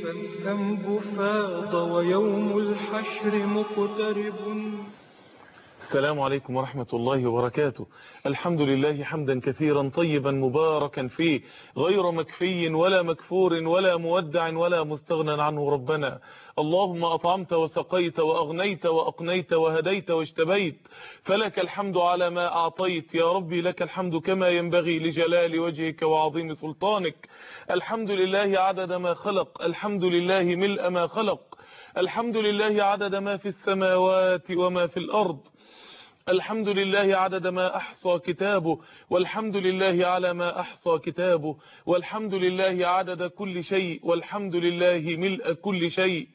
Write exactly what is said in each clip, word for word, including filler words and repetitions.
فالذنب فاض ويوم الحشر مقترب. السلام عليكم ورحمة الله وبركاته. الحمد لله حمدا كثيرا طيبا مباركا فيه، غير مكفي ولا مكفور ولا مودع ولا مستغنى عنه ربنا. اللهم أطعمت وسقيت وأغنيت وأقنيت وهديت واجتبيت، فلك الحمد على ما أعطيت يا ربي، لك الحمد كما ينبغي لجلال وجهك وعظيم سلطانك. الحمد لله عدد ما خلق، الحمد لله ملء ما خلق، الحمد لله عدد ما في السماوات وما في الأرض، الحمد لله عدد ما أحصى كتابه، والحمد لله على ما أحصى كتابه، والحمد لله عدد كل شيء، والحمد لله ملء كل شيء.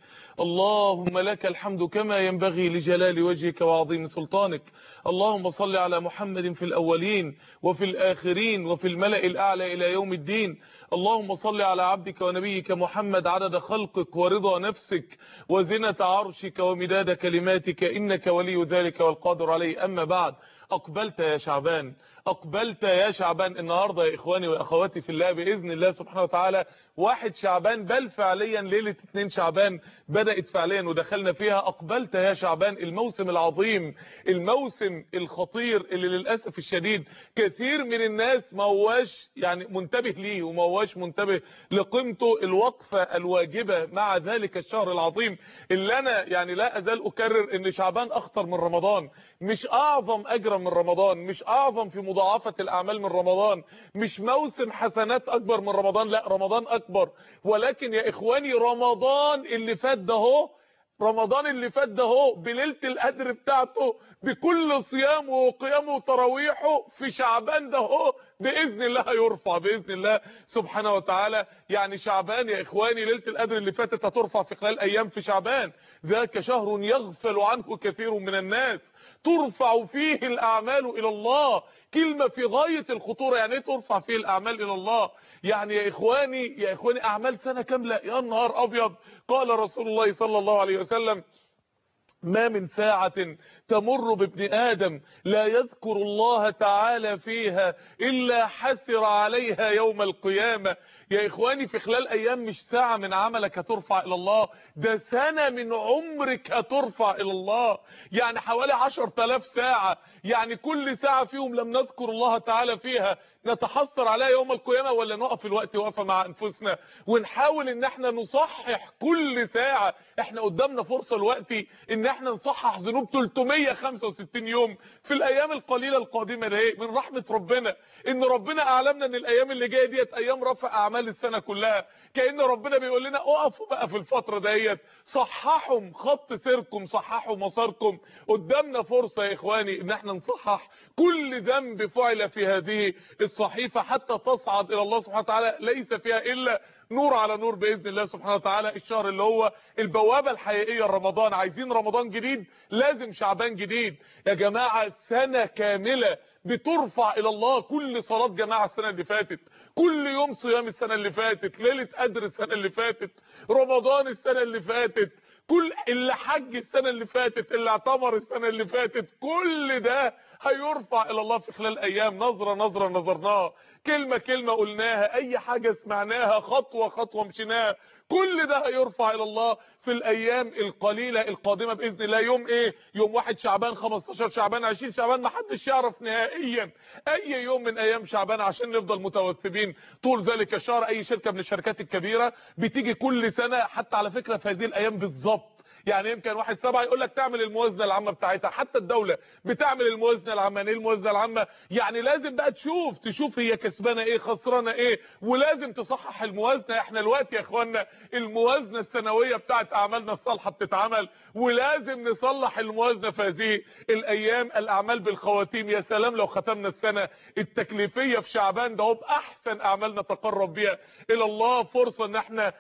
اللهم لك الحمد كما ينبغي لجلال وجهك وعظيم سلطانك. اللهم صل على محمد في الأولين وفي الآخرين وفي الملأ الأعلى إلى يوم الدين. اللهم صل على عبدك ونبيك محمد عدد خلقك ورضا نفسك وزنة عرشك ومداد كلماتك، إنك ولي ذلك والقادر عليه. أما بعد، أقبلت يا شعبان، أقبلت يا شعبان. النهاردة يا إخواني وأخواتي في الله بإذن الله سبحانه وتعالى واحد شعبان، بل فعليا ليلة اتنين شعبان بدأت فعليا ودخلنا فيها. أقبلت يا شعبان، الموسم العظيم، الموسم الخطير اللي للأسف الشديد كثير من الناس ما هواش يعني منتبه ليه وما هواش منتبه لقيمته. الوقفة الواجبة مع ذلك الشهر العظيم اللي أنا يعني لا أزال أكرر إن شعبان أخطر من رمضان، مش أعظم أجرا من رمضان، مش أعظم في مضاعفة الأعمال من رمضان، مش موسم حسنات أكبر من رمضان، لا رمضان أكبر. ولكن يا إخواني رمضان اللي فات ده هو رمضان اللي فات ده هو بليلة القدر بتاعته بكل صيامه وقيامه وتراويحه في شعبان ده هو بإذن الله هيرفع بإذن الله سبحانه وتعالى. يعني شعبان يا إخواني ليلة القدر اللي فاتت هترفع في خلال أيام في شعبان. ذاك شهر يغفل عنه كثير من الناس، ترفع فيه الأعمال إلى الله. كلمة في غاية الخطورة. يعني ايه ترفع فيه الأعمال إلى الله؟ يعني يا إخواني يا إخواني أعمال سنة كاملة، يا نهار أبيض. قال رسول الله صلى الله عليه وسلم: ما من ساعة تمر بابن آدم لا يذكر الله تعالى فيها إلا حسر عليها يوم القيامة. يا إخواني في خلال أيام مش ساعة من عملك هترفع إلى الله، ده سنة من عمرك هترفع إلى الله. يعني حوالي عشر تلاف ساعة، يعني كل ساعة فيهم لم نذكر الله تعالى فيها نتحسر عليها يوم القيامة. ولا نقف الوقت وقفة مع أنفسنا ونحاول إن احنا نصحح كل ساعة. احنا قدامنا فرصة الوقت إن احنا نصحح ذنوب ثلاثمية وخمسة وستين يوم في الأيام القليلة القادمة. ده من رحمة ربنا إن ربنا أعلمنا إن الأيام اللي جاية ديت أيام رفع أعمال السنة كلها. كأن ربنا بيقول لنا اقفوا بقى في الفترة ديت، صححوا خط سيركم، صححوا مساركم. قدامنا فرصة يا إخواني إن احنا نصحح كل ذنب فعل في هذه الصحيفة حتى تصعد إلى الله سبحانه وتعالى ليس فيها إلا نور على نور بإذن الله سبحانه وتعالى. الشهر اللي هو البوابة الحقيقية لرمضان. عايزين رمضان جديد لازم شعبان جديد يا جماعة. سنة كاملة بترفع إلى الله، كل صلاة جماعة السنة اللي فاتت، كل يوم صيام السنة اللي فاتت، ليلة قدر السنة اللي فاتت، رمضان السنة اللي فاتت، كل اللي حج السنة اللي فاتت، اللي اعتمر السنة اللي فاتت، كل ده هيرفع إلى الله في خلال أيام. نظرة نظرة نظرناها، كلمة كلمة قلناها، أي حاجة سمعناها، خطوة خطوة مشيناها، كل ده هيرفع إلى الله في الأيام القليلة القادمة بإذن الله. يوم إيه؟ يوم واحد شعبان، خمستاشر شعبان، عشرين شعبان، محدش يعرف نهائيا أي يوم من أيام شعبان عشان نفضل متوثبين طول ذلك الشهر. أي شركة من الشركات الكبيرة بتيجي كل سنة، حتى على فكرة في هذه الأيام بالظبط، يعني يمكن واحد سبعة يقول لك تعمل الموازنه العامه بتاعتها. حتى الدوله بتعمل الموازنه العامه. ايه الموازنه العامه؟ يعني لازم بقى تشوف تشوف هي كسبانه ايه خسرانه ايه، ولازم تصحح الموازنه. احنا الوقت يا اخوانا الموازنه السنويه بتاعت اعمالنا الصالحه بتتعمل، ولازم نصلح الموازنه في هذه الايام. الاعمال بالخواتيم، يا سلام لو ختمنا السنه التكليفيه في شعبان ده باحسن اعمالنا تقرب بيها الى الله. فرصه ان احنا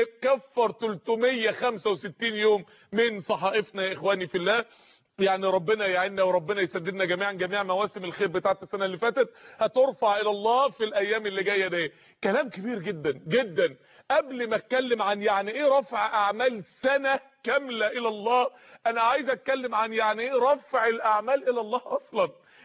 نكفر ثلاثمية وخمسة وستين يوم من صحائفنا يا اخواني في الله. يعني ربنا يعيننا وربنا يسددنا جميعا جميع مواسم الخير بتاعت السنه اللي فاتت هترفع الى الله في الايام اللي جايه دي. كلام كبير جدا جدا. قبل ما اتكلم عن يعني ايه رفع اعمال سنه كامله الى الله، انا عايز اتكلم عن يعني ايه رفع الاعمال الى الله اصلا.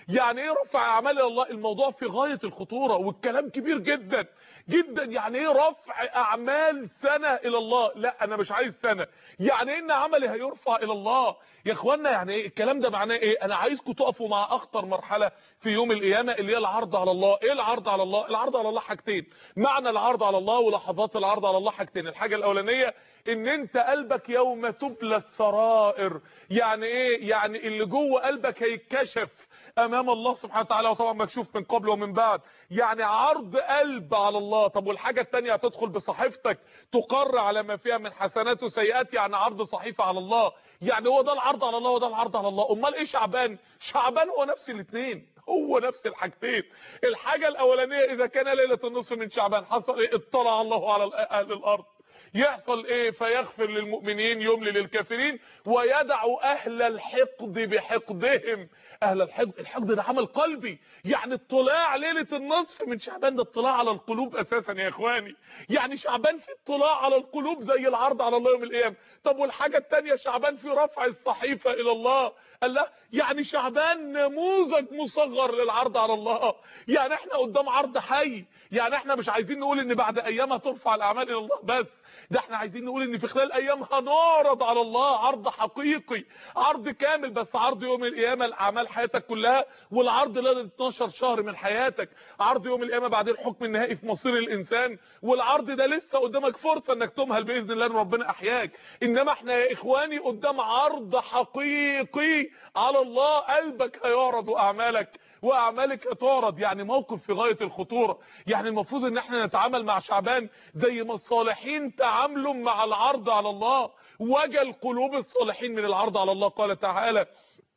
يعني ايه رفع اعمال الى الله؟ الموضوع في غايه الخطوره والكلام كبير جدا جدا. يعني ايه رفع اعمال سنه الى الله؟ لا انا مش عايز سنه. يعني ايه ان عملي هيرفع الى الله يا اخوانا؟ يعني ايه الكلام ده؟ معناه ايه؟ انا عايزكم تقفوا مع اخطر مرحله في يوم القيامه اللي هي العرض على الله. ايه العرض على الله؟ العرض على الله حاجتين. معنى العرض على الله ولحظات العرض على الله حاجتين. الحاجه الاولانيه ان انت قلبك يوم تبلى السرائر. يعني ايه؟ يعني اللي جوه قلبك هيتكشف امام الله سبحانه وتعالى، وطبعا مكشوف من قبل ومن بعد. يعني عرض قلب على الله. طب والحاجه الثانيه هتدخل بصحيفتك تقر على ما فيها من حسنات وسيئات، يعني عرض صحيفه على الله. يعني هو ده العرض على الله وده العرض على الله. امال ايه شعبان؟ شعبان هو نفس الاثنين، هو نفس الحاجتين. الحاجه الاولانيه اذا كان ليله النصف من شعبان حصل ايه؟ اطلع الله على اهل الارض. يحصل ايه؟ فيغفر للمؤمنين يملي للكافرين ويدع اهل الحقد بحقدهم. اهل الحقد، الحقد ده عمل قلبي. يعني اطلاع ليله النصف من شعبان ده اطلاع على القلوب اساسا يا اخواني. يعني شعبان في اطلاع على القلوب زي العرض على الله يوم القيامه. طب والحاجه الثانيه شعبان في رفع الصحيفه الى الله. الله يعني شعبان نموذج مصغر للعرض على الله. يعني احنا قدام عرض حي. يعني احنا مش عايزين نقول ان بعد ايام هترفع الاعمال الى الله بس، ده احنا عايزين نقول ان في خلال ايام هنعرض على الله عرض حقيقي، عرض كامل. بس عرض يوم القيامه لاعمال حياتك كلها، والعرض ل اتناشر شهر من حياتك. عرض يوم القيامه بعد الحكم النهائي في مصير الانسان، والعرض ده لسه قدامك فرصه انك تمهل باذن الله ان ربنا احياك. انما احنا يا اخواني قدام عرض حقيقي على الله. قلبك هيعرض واعمالك واعمالك هتعرض. يعني موقف في غايه الخطوره. يعني المفروض ان احنا نتعامل مع شعبان زي ما الصالحين تعاملوا مع العرض على الله. وجل قلوب الصالحين من العرض على الله. قال تعالى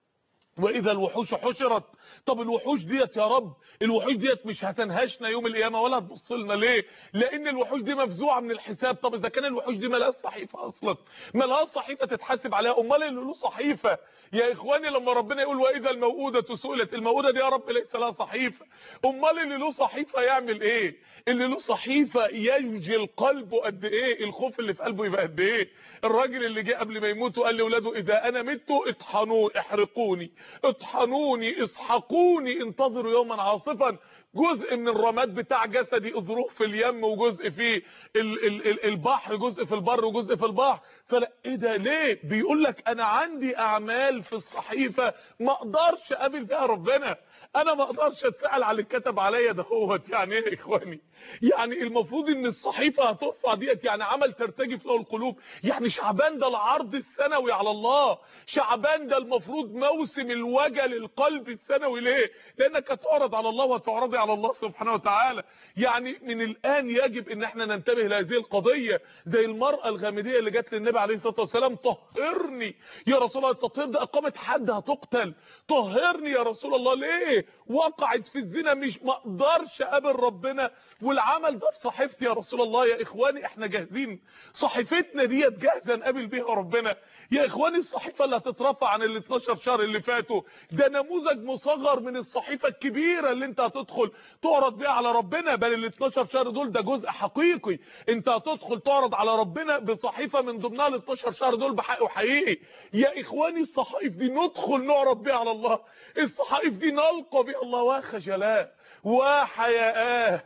واذا الوحوش حشرت. طب الوحوش ديت يا رب، الوحوش ديت مش هتنهشنا يوم القيامه ولا هتبص لنا ليه؟ لان الوحوش دي مفزوعه من الحساب. طب اذا كان الوحوش دي مالهاش صحيفه اصلا، مالهاش صحيفه تتحاسب عليها، امال اللي له صحيفه يا اخواني لما ربنا يقول واذا الموءوده سئلت، الموءوده دي يا رب ليس لها صحيفه. امال اللي له صحيفه يعمل ايه؟ اللي له صحيفه ينجل قلبه قد ايه؟ الخوف اللي في قلبه يبقى قد ايه؟ الراجل اللي جه قبل ما يموت وقال لاولاده اذا انا مت اطحنوا احرقوني اطحنوني اسحقوني انتظروا يوما عاصفا. جزء من الرماد بتاع جسدي اذروه في اليم، وجزء في ال ال ال البحر، جزء في البر وجزء في البحر. فلا ايه ده؟ ليه بيقول لك انا عندي اعمال في الصحيفه ما اقدرش اقابل بيها ربنا؟ انا ما اقدرش اتسال على اللي اتكتب عليا ده هوت. يعني ايه يا اخواني؟ يعني المفروض ان الصحيفه هترفع ديت، يعني عمل ترتجف له القلوب. يعني شعبان ده العرض السنوي على الله. شعبان ده المفروض موسم الوجل القلب السنوي. ليه؟ لانك هتعرض على الله وهتعرضي على الله سبحانه وتعالى. يعني من الان يجب ان احنا ننتبه لهذه القضيه. زي المراه الغامديه اللي جت للنبي عليه الصلاه والسلام طهرني يا رسول الله. التطهير ده اقامه حد هتقتل. طهرني يا رسول الله. ليه؟ وقعت في الزنا، مش ما اقدرش اقابل ربنا والعمل ده في صحيفتي يا رسول الله. يا اخواني احنا جاهزين؟ صحيفتنا ديت جاهزه نقابل بيها ربنا يا اخواني؟ الصحيفه اللي هتترفع عن ال اتناشر شهر اللي فاتوا ده نموذج مصغر من الصحيفه الكبيره اللي انت هتدخل تعرض بيها على ربنا. بل ال اتناشر شهر دول ده جزء حقيقي. انت هتدخل تعرض على ربنا بصحيفه من ضمنها ال اتناشر شهر دول بحقه حقيقي. يا اخواني الصحائف دي ندخل نعرض بيها على الله. الصحائف دي نلقى بها الله وخجلاه وحياءاه.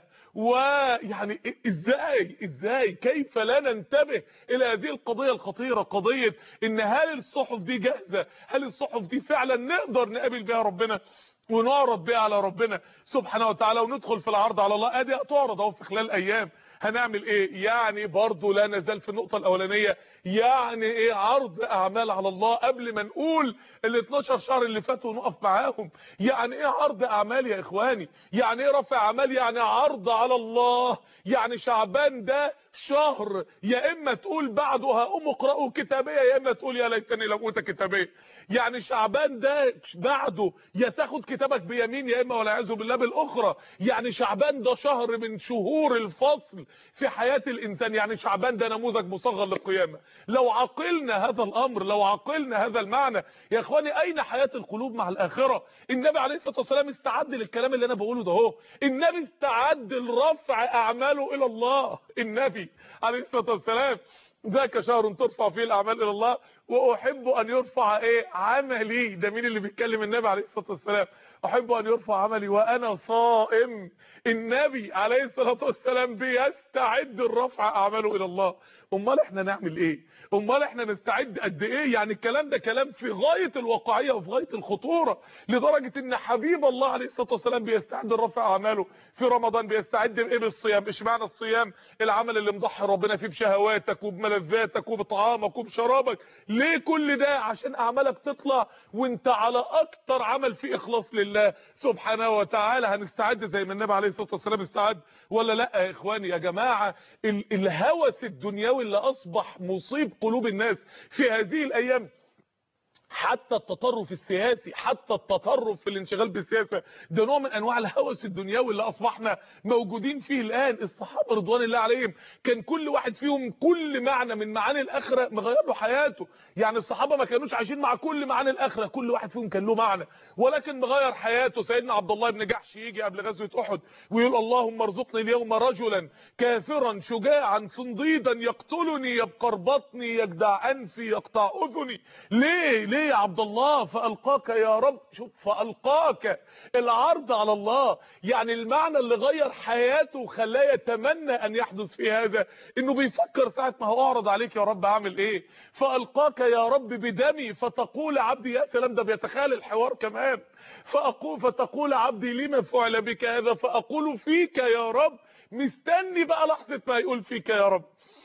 ويعني ازاي ازاي كيف لا ننتبه الى هذه القضيه الخطيره؟ قضيه ان هل الصحف دي جاهزه؟ هل الصحف دي فعلا نقدر نقابل بها ربنا ونعرض بها على ربنا سبحانه وتعالى وندخل في العرض على الله؟ ادي هتعرض اهو في خلال ايام. هنعمل ايه؟ يعني برضو لا نزال في النقطه الاولانيه. يعني ايه عرض اعمال على الله قبل ما نقول ال اتناشر شهر اللي فاتوا ونقف معاهم؟ يعني ايه عرض اعمال يا اخواني؟ يعني ايه رفع اعمال؟ يعني عرض على الله. يعني شعبان ده شهر يا اما تقول بعده هقوم اقرأوا كتابيه، يا اما تقول يا ليتني لم اوت كتابيه. يعني شعبان ده بعده يا تاخد كتابك بيمين يا اما والعياذ بالله بالاخرى. يعني شعبان ده شهر من شهور الفصل في حياه الانسان. يعني شعبان ده نموذج مصغر للقيامه. لو عقلنا هذا الامر، لو عقلنا هذا المعنى يا اخواني، اين حياه القلوب مع الاخره؟ النبي عليه الصلاه والسلام استعد للكلام اللي انا بقوله ده اهو. النبي استعد لرفع اعماله الى الله. النبي عليه الصلاه والسلام ذاك شهر ترفع فيه الاعمال الى الله واحب ان يرفع ايه؟ عملي. ده مين اللي بيتكلم؟ النبي عليه الصلاه والسلام. احب ان يرفع عملي وانا صائم. النبي عليه الصلاه والسلام بيستعد الرفع اعماله الى الله. امال احنا نعمل ايه؟ امال احنا نستعد قد ايه؟ يعني الكلام ده كلام في غايه الواقعيه وفي غايه الخطوره، لدرجه ان حبيب الله عليه الصلاه والسلام بيستعد الرفع اعماله في رمضان. بيستعد بايه؟ بالصيام. اشمعنى الصيام؟ العمل اللي مضحي ربنا فيه بشهواتك وبملذاتك وبطعامك وبشرابك. ليه كل ده؟ عشان اعمالك تطلع وانت على اكتر عمل فيه اخلاص لله سبحانه وتعالى. هنستعد زي ما النبي عليه الصلاه والسلام استعد ولا لا يا اخواني يا جماعه؟ الهوس الدنيوي اللي اصبح مصيب قلوب الناس في هذه الايام، حتى التطرف السياسي، حتى التطرف في الانشغال بالسياسه، ده نوع من انواع الهوس الدنيوي اللي اصبحنا موجودين فيه الان. الصحابه رضوان الله عليهم كان كل واحد فيهم كل معنى من معاني الاخره مغير له حياته. يعني الصحابه ما كانوش عايشين مع كل معاني الاخره، كل واحد فيهم كان له معنى ولكن مغير حياته. سيدنا عبد الله بن جحش يجي قبل غزوه احد ويقول اللهم ارزقني اليوم رجلا كافرا شجاعا صنديدا يقتلني يبقر بطني يجدع انفي يقطع اذني. ليه ليه يا عبد الله؟ فألقاك يا رب. شوف، فألقاك، العرض على الله. يعني المعنى اللي غير حياته وخلاه يتمنى ان يحدث في هذا انه بيفكر ساعة ما هو اعرض عليك يا رب اعمل ايه. فألقاك يا رب بدمي فتقول عبدي، يا سلام، ده بيتخيل الحوار كمان. فأقول فتقول عبدي لما فعل بك هذا فأقول فيك يا رب. مستني بقى لحظة ما يقول فيك يا رب.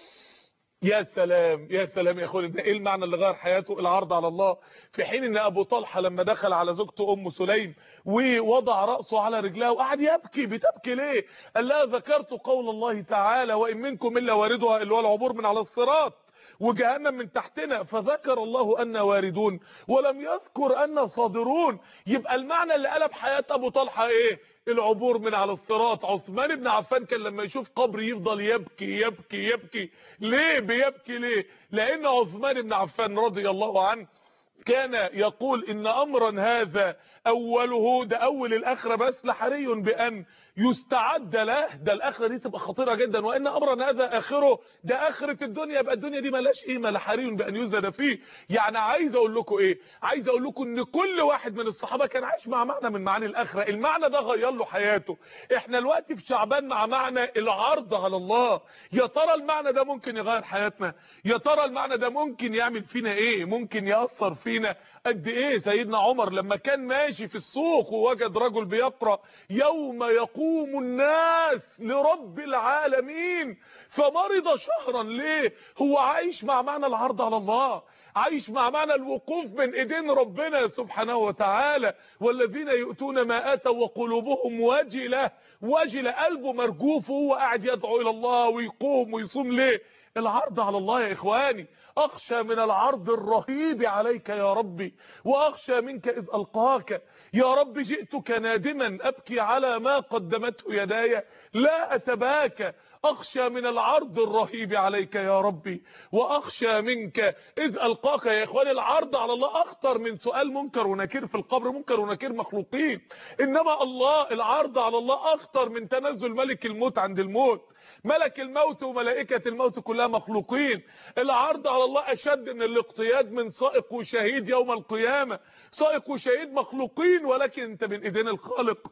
يا سلام يا سلام يا اخواني، ده ايه المعنى اللي غير حياته؟ العرض على الله. في حين ان ابو طلحه لما دخل على زوجته ام سليم ووضع راسه على رجلها وقعد يبكي، بتبكي ليه؟ قال لها ذكرت قول الله تعالى وان منكم الا واردها، اللي هو العبور من على الصراط وجهنم من تحتنا، فذكر الله أن واردون ولم يذكر أن صادرون. يبقى المعنى اللي قلب حياة أبو طلحة إيه؟ العبور من على الصراط. عثمان بن عفان كان لما يشوف قبر يفضل يبكي يبكي يبكي. ليه بيبكي؟ ليه؟ لأن عثمان بن عفان رضي الله عنه كان يقول ان امرا هذا اوله، ده اول الاخره بس، لحري بان يستعد له، ده الاخره دي تبقى خطيره جدا، وان امرا هذا اخره، ده اخره الدنيا، يبقى الدنيا دي مالهاش قيمه، لحري بان يزهد فيه. يعني عايز اقول لكم ايه؟ عايز اقول لكم ان كل واحد من الصحابه كان عايش مع معنى من معاني الاخره، المعنى ده غير له حياته. احنا دلوقتي في شعبان مع معنى العرض على الله. يا ترى المعنى ده ممكن يغير حياتنا؟ يا ترى المعنى ده ممكن يعمل فينا ايه؟ ممكن ياثر فينا قد ايه؟ سيدنا عمر لما كان ماشي في السوق ووجد رجل بيقرأ يوم يقوم الناس لرب العالمين فمرض شهرا. ليه؟ هو عايش مع معنى العرض على الله، عايش مع معنى الوقوف بين ايدين ربنا سبحانه وتعالى. والذين يؤتون ما اتوا وقلوبهم وجله، وجله، قلبه مرجوف وهو قاعد يدعو الى الله ويقوم ويصوم. ليه؟ العرض على الله يا اخواني. اخشى من العرض الرهيب عليك يا ربي، واخشى منك اذ القاك. يا رب جئتك نادما ابكي على ما قدمته يداي لا اتباكى. اخشى من العرض الرهيب عليك يا ربي، واخشى منك اذ القاك. يا اخواني العرض على الله اخطر من سؤال منكر ونكير في القبر. منكر ونكير مخلوقين، انما الله العرض على الله اخطر من تنزل ملك الموت عند الموت. ملك الموت وملائكة الموت كلها مخلوقين. العرض على الله اشد من الاقتياد من سائق وشهيد يوم القيامة. سائق وشهيد مخلوقين، ولكن انت بين ايدين الخالق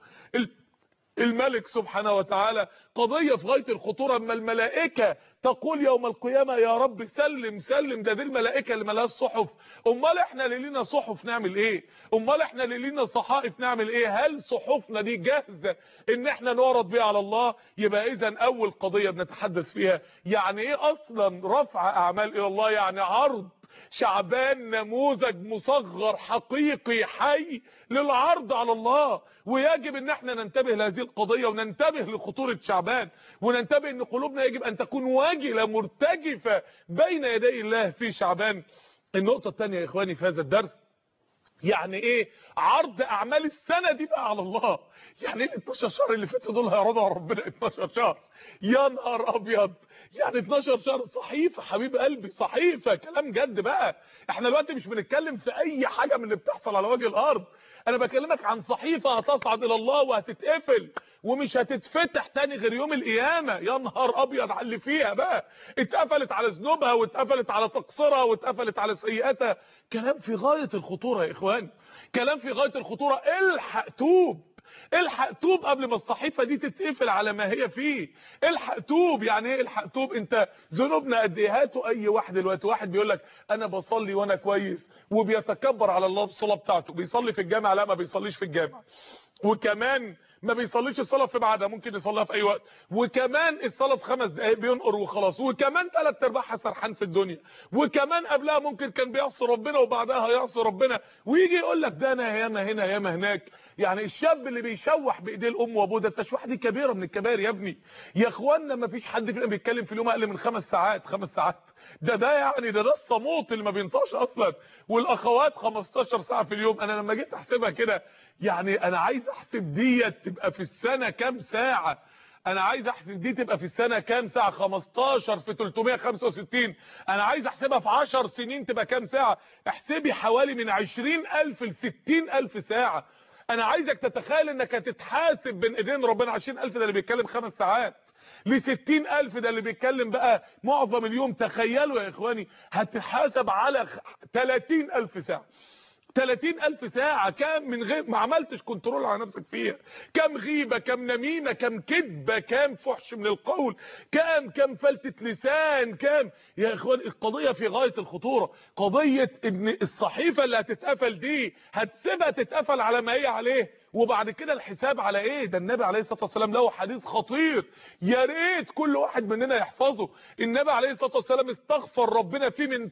الملك سبحانه وتعالى. قضية في غاية الخطورة. اما الملائكة تقول يوم القيامة يا رب سلم سلم، ده دي الملائكة اللي ملهاش صحف. امال احنا اللي لينا صحف نعمل ايه؟ امال احنا اللي لينا صحائف نعمل ايه؟ هل صحفنا دي جاهزة ان احنا نعرض بيها على الله؟ يبقى اذا اول قضية بنتحدث فيها يعني ايه اصلا رفع اعمال الى الله؟ يعني عرض شعبان نموذج مصغر حقيقي حي للعرض على الله. ويجب ان احنا ننتبه لهذه القضية وننتبه لخطورة شعبان، وننتبه ان قلوبنا يجب ان تكون واجلة مرتجفة بين يدي الله في شعبان. النقطة الثانية يا اخواني في هذا الدرس، يعني ايه عرض اعمال السنة دي بقى على الله؟ يعني ايه اتناشر شهر اللي فاتوا دول هيعرضوا على ربنا؟ اتناشر شهر يا نهار ابيض، يعني اتناشر شهر صحيفه حبيب قلبي، صحيفه كلام جد بقى. احنا دلوقتي مش بنتكلم في اي حاجه من اللي بتحصل على وجه الارض، انا بكلمك عن صحيفه هتصعد الى الله وهتتقفل ومش هتتفتح تاني غير يوم القيامه. يا نهار ابيض على اللي فيها بقى، اتقفلت على ذنوبها واتقفلت على تقصيرها واتقفلت على سيئاتها. كلام في غايه الخطوره يا اخوان، كلام في غايه الخطوره. الحق توب، الحق توب قبل ما الصحيفه دي تتقفل على ما هي فيه. الحق توب. يعني ايه الحق توب؟ انت ذنوبنا قد ايه؟ هاتوا اي واحد دلوقتي، واحد بيقول لك انا بصلي وانا كويس وبيتكبر على الله بالصلاه بتاعته، بيصلي في الجامع؟ لا ما بيصليش في الجامع، وكمان ما بيصليش الصلاه في ميعادها، ممكن يصليها في اي وقت، وكمان الصلاه في خمس دقائق بينقر وخلاص، وكمان ثلاث ارباعها سرحان في الدنيا، وكمان قبلها ممكن كان بيعصي ربنا وبعدها هيعصي ربنا، ويجي يقول لك ده انا ياما هنا ياما هناك. يعني الشاب اللي بيشوح بايديه الام وابوه، ده التشويح دي كبيره من الكبائر يا ابني. يا اخوانا ما فيش حد فينا بيتكلم في اليوم اقل من خمس ساعات. خمس ساعات ده ده يعني ده ده الصموت اللي ما بينطقش اصلا. والاخوات خمستاشر ساعه في اليوم. انا لما جيت احسبها كده، يعني انا عايز احسب ديت تبقى في السنه كام ساعه. انا عايز احسب دي تبقى في السنه كام ساعه. خمستاشر في تلتمية وخمسة وستين، انا عايز احسبها في عشر سنين تبقى كام ساعه. احسبي حوالي من عشرين الف ل ستين الف ساعه. انا عايزك تتخيل انك هتتحاسب بين ايدين ربنا. عشرين الف ده اللي بيتكلم خمس ساعات، ل ستين الف ده اللي بيتكلم بقى معظم اليوم. تخيلوا يا اخواني هتتحاسب على تلاتين الف ساعه. تلاتين الف ساعة. كام من غير ما عملتش كنترول على نفسك فيها؟ كام غيبة، كام نميمة، كام كذبة، كام فحش من القول، كام كام فلتة لسان، كام. يا اخوان القضية في غاية الخطورة. قضية ان الصحيفة اللي هتتقفل دي هتسيبها تتقفل على ما هي عليه، وبعد كده الحساب على ايه؟ ده النبي عليه الصلاة والسلام له حديث خطير يا ريت كل واحد مننا يحفظه. النبي عليه الصلاة والسلام استغفر ربنا فيه من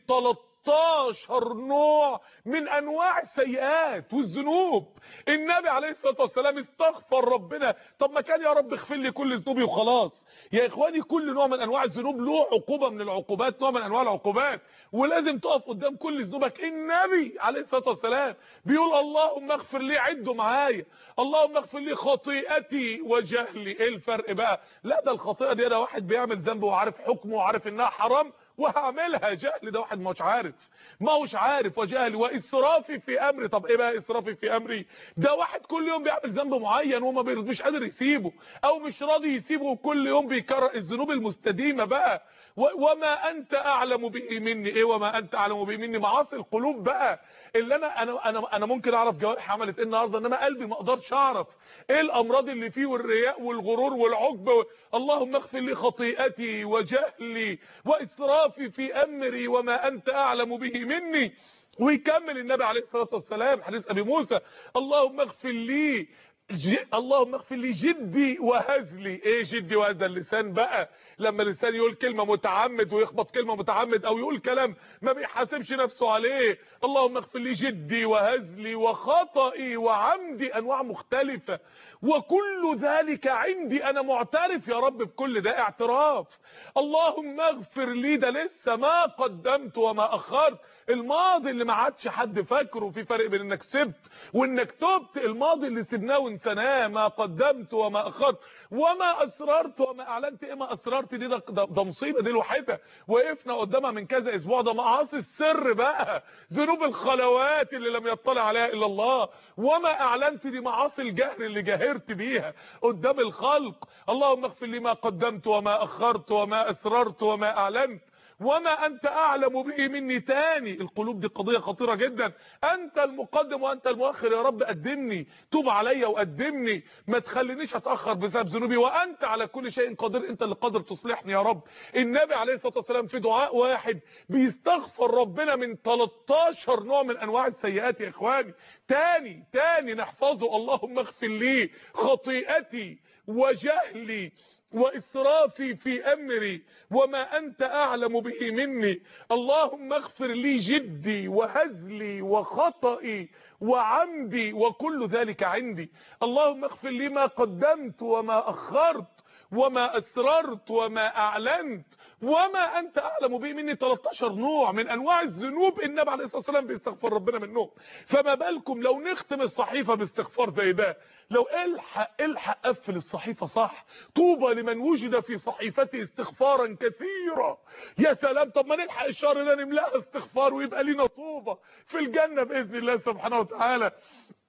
تلتاشر نوع من انواع السيئات والذنوب. النبي عليه الصلاه والسلام استغفر ربنا. طب ما كان يا رب اغفر لي كل ذنوبي وخلاص. يا اخواني كل نوع من انواع الذنوب له عقوبه من العقوبات، نوع من انواع العقوبات، ولازم تقف قدام كل ذنوبك. النبي عليه الصلاه والسلام بيقول اللهم اغفر لي، عدوا معايا، اللهم اغفر لي خطيئتي وجهلي. ايه الفرق بقى؟ لا ده الخطيئه دي ده واحد بيعمل ذنب وعارف حكمه وعارف انها حرام وهعملها. جهل ده واحد مش عارف، ما هوش عارف. وجهل واسرافي في امري. طب ايه بقى اسرافي في امري؟ ده واحد كل يوم بيعمل ذنب معين وما مش قادر يسيبه او مش راضي يسيبه، وكل يوم بيكرر الذنوب المستديمه بقى. وما انت اعلم به مني. ايه وما انت اعلم به مني؟ معاصي القلوب بقى، اللي انا انا انا انا ممكن اعرف جوارحي عملت ايه النهارده، انما قلبي ما اقدرش اعرف ايه الامراض اللي فيه والرياء والغرور والعجب. اللهم اغفر لي خطيئتي وجهلي واسرافي في امري وما انت اعلم به مني. ويكمل النبي عليه الصلاه والسلام حديث ابي موسى اللهم اغفر لي ج... اللهم اغفر لي جدي وهزلي. ايه جدي وهزل؟ اللسان بقى، لما اللسان يقول كلمه متعمد ويخبط كلمه متعمد او يقول كلام ما بيحاسبش نفسه عليه. اللهم اغفر لي جدي وهزلي وخطئي وعمدي، انواع مختلفه، وكل ذلك عندي. انا معترف يا رب بكل ده، اعتراف. اللهم اغفر لي، ده لسه ما قدمت وما اخرت. الماضي اللي ما عادش حد فاكره. في فرق بين انك سبت وانك تبت. الماضي اللي سبناه وانسناه، ما قدمت وما اخرت وما اسررت وما اعلنت. ايه ما اسررت دي؟ ده, ده, ده مصيبه دي لوحدها، وقفنا قدامها من كذا اسبوع. ده معاصي السر بقى، ذنوب الخلوات اللي لم يطلع عليها الا الله. وما اعلنت دي معاصي الجهر اللي جاهرت بيها قدام الخلق. اللهم اغفر لي ما قدمت وما اخرت وما اسررت وما اعلنت وما انت اعلم به مني. تاني القلوب دي قضيه خطيره جدا. انت المقدم وانت المؤخر. يا رب قدمني، توب عليا وقدمني، ما تخلينيش اتاخر بسبب ذنوبي، وانت على كل شيء قادر. انت اللي قادر تصلحني يا رب. النبي عليه الصلاه والسلام في دعاء واحد بيستغفر ربنا من تلتاشر نوع من انواع السيئات. يا اخواني تاني تاني نحفظه. اللهم اغفر لي خطيئتي وجهلي واسرافي في امري وما انت اعلم به مني. اللهم اغفر لي جدي وهزلي وخطئي وعمدي وكل ذلك عندي. اللهم اغفر لي ما قدمت وما اخرت وما اسررت وما اعلنت وما انت اعلم به مني. تلتاشر نوع من انواع الذنوب النبي عليه الصلاه والسلام بيستغفر ربنا منهم. فما بالكم لو نختم الصحيفه باستغفار زي ده؟ لو الحق الحق قفل الصحيفه صح. طوبى لمن وجد في صحيفته استغفارا كثيرا. يا سلام، طب ما نلحق الشهر ده نملاها استغفار ويبقى لنا طوبى في الجنه باذن الله سبحانه وتعالى.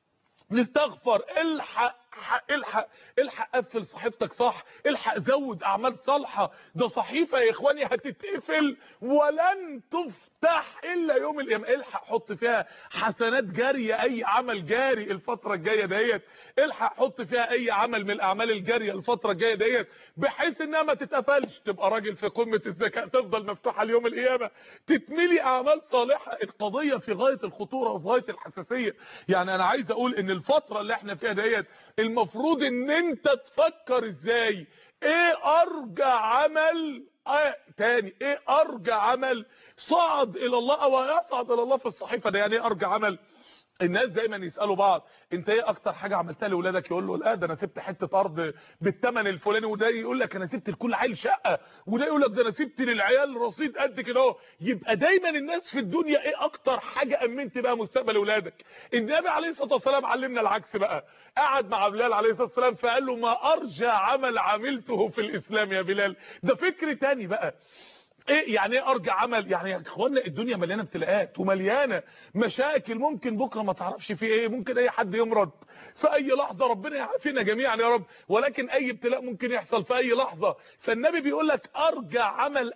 نستغفر، الحق الحق الحق قفل صحيفتك صح، الحق زود اعمال صالحه. ده صحيفه يا اخواني هتتقفل ولن تفتح الا يوم القيامه. الحق حط فيها حسنات جاريه، اي عمل جاري الفتره الجايه ديت، الحق حط فيها اي عمل من الاعمال الجاريه الفتره الجايه ديت، بحيث انها ما تتقفلش، تبقى راجل في قمه الذكاء تفضل مفتوحه ليوم القيامه، تتملي اعمال صالحه. القضيه في غايه الخطوره وفي غايه الحساسيه. يعني انا عايز اقول ان الفتره اللي احنا فيها ديت المفروض ان انت تفكر ازاي ايه ارجى عمل اه تاني ايه ارجى عمل صعد الى الله او يصعد الى الله في الصحيفه ده. يعني ايه ارجى عمل؟ الناس دايما يسالوا بعض انت ايه اكتر حاجه عملتها لاولادك؟ يقول له لا ده انا سبت حته ارض بالثمن الفلاني، وده يقول لك انا سبت لكل عيل شقه، وده يقول لك ده انا سبت للعيال رصيد قد كده اهو. يبقى دايما الناس في الدنيا ايه اكتر حاجه امنت بقى مستقبل اولادك؟ النبي عليه الصلاه والسلام علمنا العكس بقى. قعد مع بلال عليه الصلاه والسلام فقال له ما ارجى عمل عملته في الاسلام يا بلال. ده فكر تاني بقى. ايه يعني ايه ارجع عمل؟ يعني يا اخوانا الدنيا مليانه ابتلاءات ومليانه مشاكل، ممكن بكره ما تعرفش في ايه، ممكن اي حد يمرض في اي لحظه، ربنا يعافينا جميعا يا رب، ولكن اي ابتلاء ممكن يحصل في اي لحظه. فالنبي بيقول لك ارجع عمل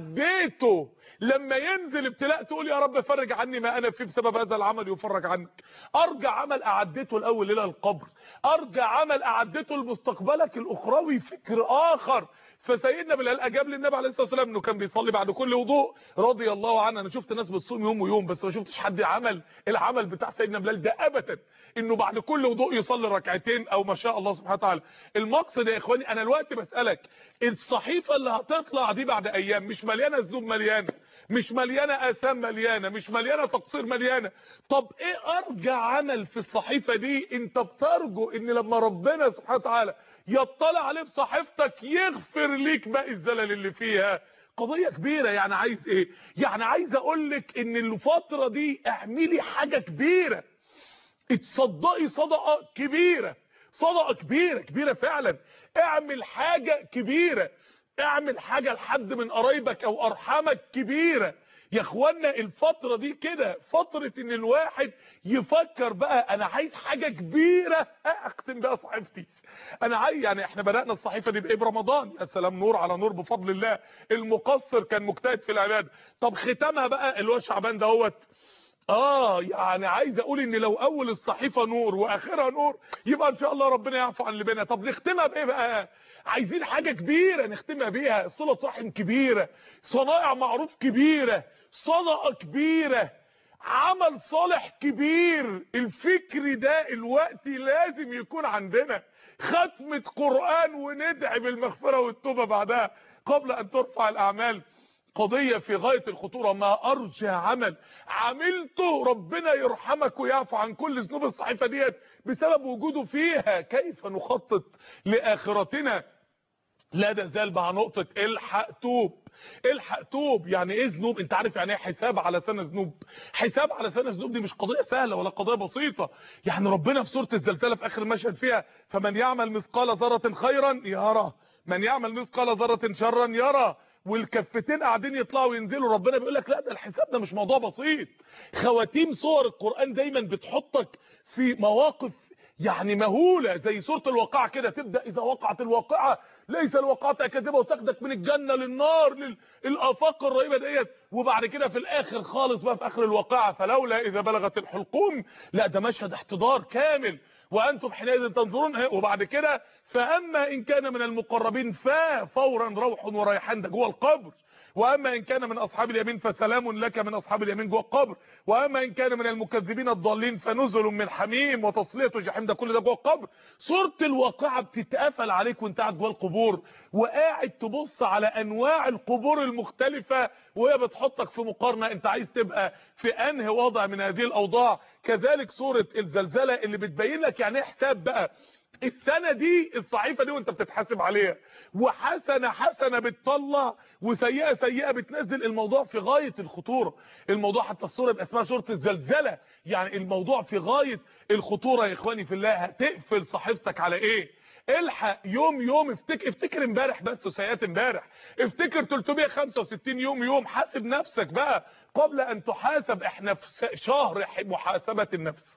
اعديته لما ينزل ابتلاء تقول يا رب فرج عني ما انا فيه بسبب هذا العمل يفرج عنك. ارجع عمل اعديته الاول الى القبر، ارجع عمل اعديته لمستقبلك الاخروي، فكر اخر. فسيدنا بلال اجاب للنبي عليه الصلاه والسلام انه كان بيصلي بعد كل وضوء رضي الله عنه. انا شفت ناس بتصوم يوم ويوم بس ما شفتش حد عمل العمل بتاع سيدنا بلال ده ابدا، انه بعد كل وضوء يصلي ركعتين او ما شاء الله سبحانه وتعالى. المقصد يا اخواني انا الوقت بسالك الصحيفه اللي هتطلع دي بعد ايام مش مليانه ذنوب، مليانه مش مليانه اثام، مليانه مش مليانه تقصير، مليانه. طب ايه ارجع عمل في الصحيفه دي انت بترجو ان لما ربنا سبحانه وتعالى يطلع عليه بصحيفتك يغفر ليك باقي الزلل اللي فيها؟ قضيه كبيره. يعني عايز ايه؟ يعني عايز اقول لك ان الفتره دي اعملي حاجه كبيره، اتصدقي صدقه كبيره، صدقه كبيره كبيره فعلا. اعمل حاجه كبيره، اعمل حاجه لحد من قرايبك او ارحامك كبيره. يا اخوانا الفتره دي كده فتره ان الواحد يفكر بقى انا عايز حاجه كبيره اختم بقى صحيفتي. انا عايز يعني احنا بدانا الصحيفه دي بايه؟ برمضان، يا سلام نور على نور بفضل الله. المقصر كان مجتهد في العباده. طب ختامها بقى اللي هو شعبان دهوت. اه يعني عايز اقول ان لو اول الصحيفه نور واخرها نور يبقى ان شاء الله ربنا يعفو عن اللي بينا. طب نختمها بايه بقى؟ عايزين حاجه كبيره نختمها بيها، صله رحم كبيره، صنائع معروف كبيره، صدقه كبيره، عمل صالح كبير. الفكر ده الوقت لازم يكون عندنا. ختمه قران وندعي بالمغفره والتوبه بعدها قبل ان ترفع الاعمال. قضية في غاية الخطورة. ما ارجى عمل عملته ربنا يرحمك ويعفو عن كل ذنوب الصحيفة ديت بسبب وجوده فيها. كيف نخطط لآخرتنا؟ لا نزال مع نقطة الحق توب. الحق توب يعني ايه ذنوب؟ انت عارف يعني ايه حساب على سنة ذنوب؟ حساب على سنة ذنوب دي مش قضية سهلة ولا قضية بسيطة. يعني ربنا في سورة الزلزلة في اخر المشهد فيها فمن يعمل مثقال ذرة خيرا يرى، من يعمل مثقال ذرة شرا يرى، والكفتين قاعدين يطلعوا وينزلوا. ربنا بيقول لك لا ده الحساب ده مش موضوع بسيط. خواتيم صور القرآن دايما بتحطك في مواقف يعني مهولة زي سورة الواقعة كده. تبدأ إذا وقعت الواقعة ليس الواقعة كاذبة وتاخدك من الجنة للنار للآفاق الرهيبة ديت، وبعد كده في الآخر خالص بقى في آخر الواقعة فلولا إذا بلغت الحلقوم. لا ده مشهد احتضار كامل وأنتم حينئذ تنظرون. وبعد كده فأما إن كان من المقربين ففورا روح وريحان ده جوه القبر، واما ان كان من اصحاب اليمين فسلام لك من اصحاب اليمين جوه القبر، واما ان كان من المكذبين الضالين فنزل من حميم وتصليه جحيم ده كل ده جوه القبر. سوره الواقعه بتتقفل عليك وانت قاعد جوه القبور وقاعد تبص على انواع القبور المختلفه وهي بتحطك في مقارنه انت عايز تبقى في انهي وضع من هذه الاوضاع. كذلك سوره الزلزله اللي بتبين لك يعني ايه حساب بقى السنه دي، الصحيفه دي وانت بتتحاسب عليها، وحسنه حسنه بتطلع وسيئه سيئه بتنزل. الموضوع في غايه الخطوره. الموضوع حتى السوره يبقى اسمها سوره الزلزله. يعني الموضوع في غايه الخطوره يا اخواني في الله. هتقفل صحيفتك على ايه؟ الحق يوم يوم. افتكر افتكر امبارح بس وسيئات امبارح، افتكر ثلاثمية وخمسة وستين يوم يوم. حاسب نفسك بقى قبل ان تحاسب. احنا في شهر محاسبه النفس.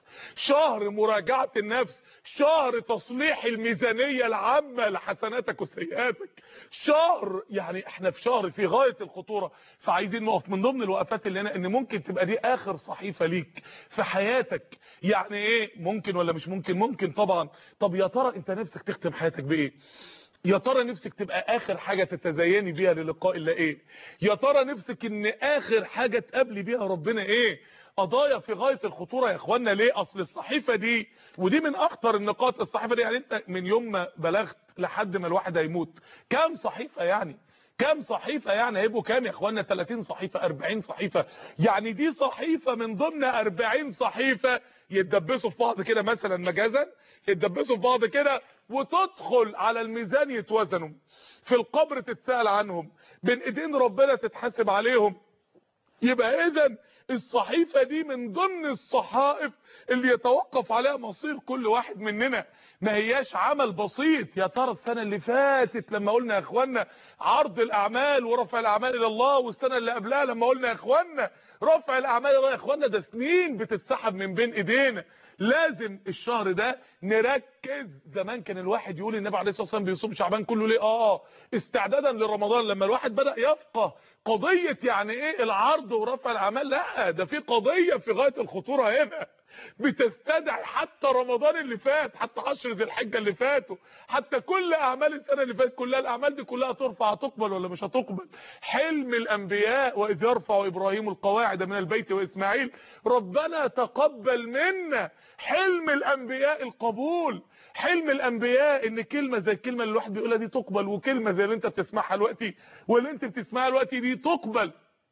شهر مراجعة النفس، شهر تصليح الميزانية العامة لحسناتك وسيئاتك، شهر يعني احنا في شهر في غاية الخطورة. فعايزين نقف من ضمن الوقفات اللي هنا ان ممكن تبقى دي اخر صحيفة ليك في حياتك. يعني ايه ممكن ولا مش ممكن؟ ممكن طبعا. طب يا ترى انت نفسك تختم حياتك بايه؟ يا ترى نفسك تبقى اخر حاجة تتزيني بيها للقاء الله ايه؟ يا ترى نفسك ان اخر حاجة تقابلي بيها ربنا ايه؟ قضايا في غاية الخطورة يا اخوانا. ليه؟ اصل الصحيفة دي، ودي من اخطر النقاط، الصحيفة دي يعني انت من يوم ما بلغت لحد ما الواحد هيموت كام صحيفة؟ يعني كام صحيفة؟ يعني هيبقوا كام يا اخوانا؟ ثلاثين صحيفة، أربعين صحيفة. يعني دي صحيفة من ضمن أربعين صحيفة يتدبسوا في بعض كده مثلا مجازا، يتدبسوا في بعض كده وتدخل على الميزان يتوزنوا، في القبر تتسأل عنهم، بين ايدين ربنا تتحاسب عليهم. يبقى اذا الصحيفة دي من ضمن الصحائف اللي يتوقف عليها مصير كل واحد مننا. ما هياش عمل بسيط. يا ترى السنة اللي فاتت لما قلنا يا اخوانا عرض الاعمال ورفع الاعمال الى الله، والسنة اللي قبلها لما قلنا يا اخوانا رفع الاعمال الى الله، يا اخوانا ده سنين بتتسحب من بين ايدينا. لازم الشهر ده نركز. زمان كان الواحد يقول النبي عليه الصلاه والسلام بيصوم شعبان كله ليه؟ اه استعدادا لرمضان. لما الواحد بدأ يفقه قضية يعني ايه العرض ورفع الاعمال، لا ده في قضية في غاية الخطورة هنا بتستدعي حتى رمضان اللي فات، حتى عشر ذي الحجه اللي فاتوا، حتى كل اعمال السنه اللي فاتت كلها، الاعمال دي كلها ترفع، هتقبل ولا مش هتقبل؟ حلم الانبياء واذ يرفع ابراهيم القواعد من البيت واسماعيل ربنا تقبل منا. حلم الانبياء القبول، حلم الانبياء ان كلمه زي الكلمه اللي الواحد بيقولها دي تقبل، وكلمه زي اللي انت بتسمعها دلوقتي واللي انت بتسمعها دلوقتي دي تقبل.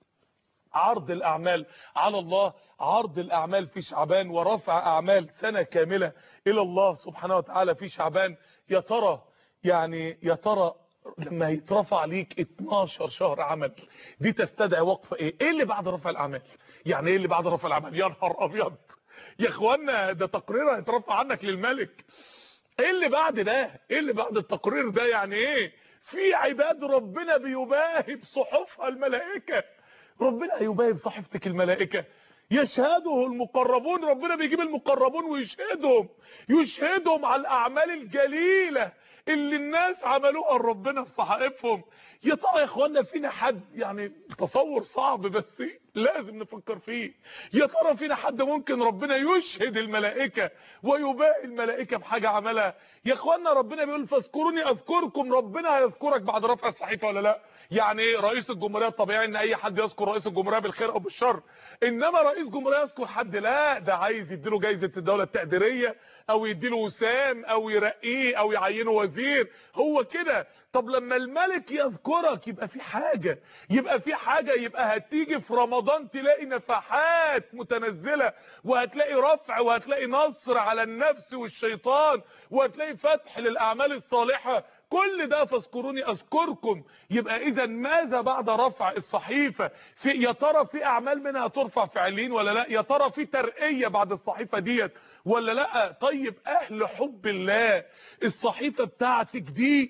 عرض الاعمال على الله، عرض الاعمال في شعبان، ورفع اعمال سنة كاملة الى الله سبحانه وتعالى في شعبان. يا ترى يعني يا ترى لما يترفع ليك اتناشر شهر عمل دي تستدعي وقفة ايه؟ ايه اللي بعد رفع الاعمال؟ يعني ايه اللي بعد رفع الاعمال؟ يا نهار ابيض يا اخوانا، ده تقرير هيترفع عنك للملك. ايه اللي بعد ده؟ ايه اللي بعد التقرير ده؟ يعني ايه؟ في عباد ربنا بيباهي بصحفها الملائكة. ربنا هيباهي بصحيفتك الملائكة، يشهده المقربون. ربنا بيجيب المقربون ويشهدهم، يشهدهم على الاعمال الجليلة اللي الناس عملوها لربنا في صحائفهم. يا ترى يا اخوانا فينا حد، يعني تصور صعب بس لازم نفكر فيه، يا ترى فينا حد ممكن ربنا يشهد الملائكة ويباهي الملائكة بحاجة عملها؟ يا اخوانا ربنا بيقول فاذكروني اذكركم. ربنا هيذكرك بعد رفع الصحيفة ولا لا؟ يعني ايه رئيس الجمهورية؟ طبيعي ان اي حد يذكر رئيس الجمهورية بالخير او بالشر، انما رئيس جمهورية يذكر حد لا، ده عايز يديله جايزة الدولة التقديرية او يديله وسام او يرقيه او يعينه وزير، هو كده. طب لما الملك يذكرك يبقى في حاجة، يبقى في حاجة، يبقى هتيجي في رمضان تلاقي نفحات متنزلة، وهتلاقي رفع، وهتلاقي نصر على النفس والشيطان، وهتلاقي فتح للأعمال الصالحة. كل ده فاذكروني اذكركم. يبقى اذا ماذا بعد رفع الصحيفة؟ في يا ترى في اعمال منها ترفع فعلين ولا لا؟ يا ترى في ترقية بعد الصحيفة ديت ولا لا؟ طيب اهل حب الله، الصحيفة بتاعتك دي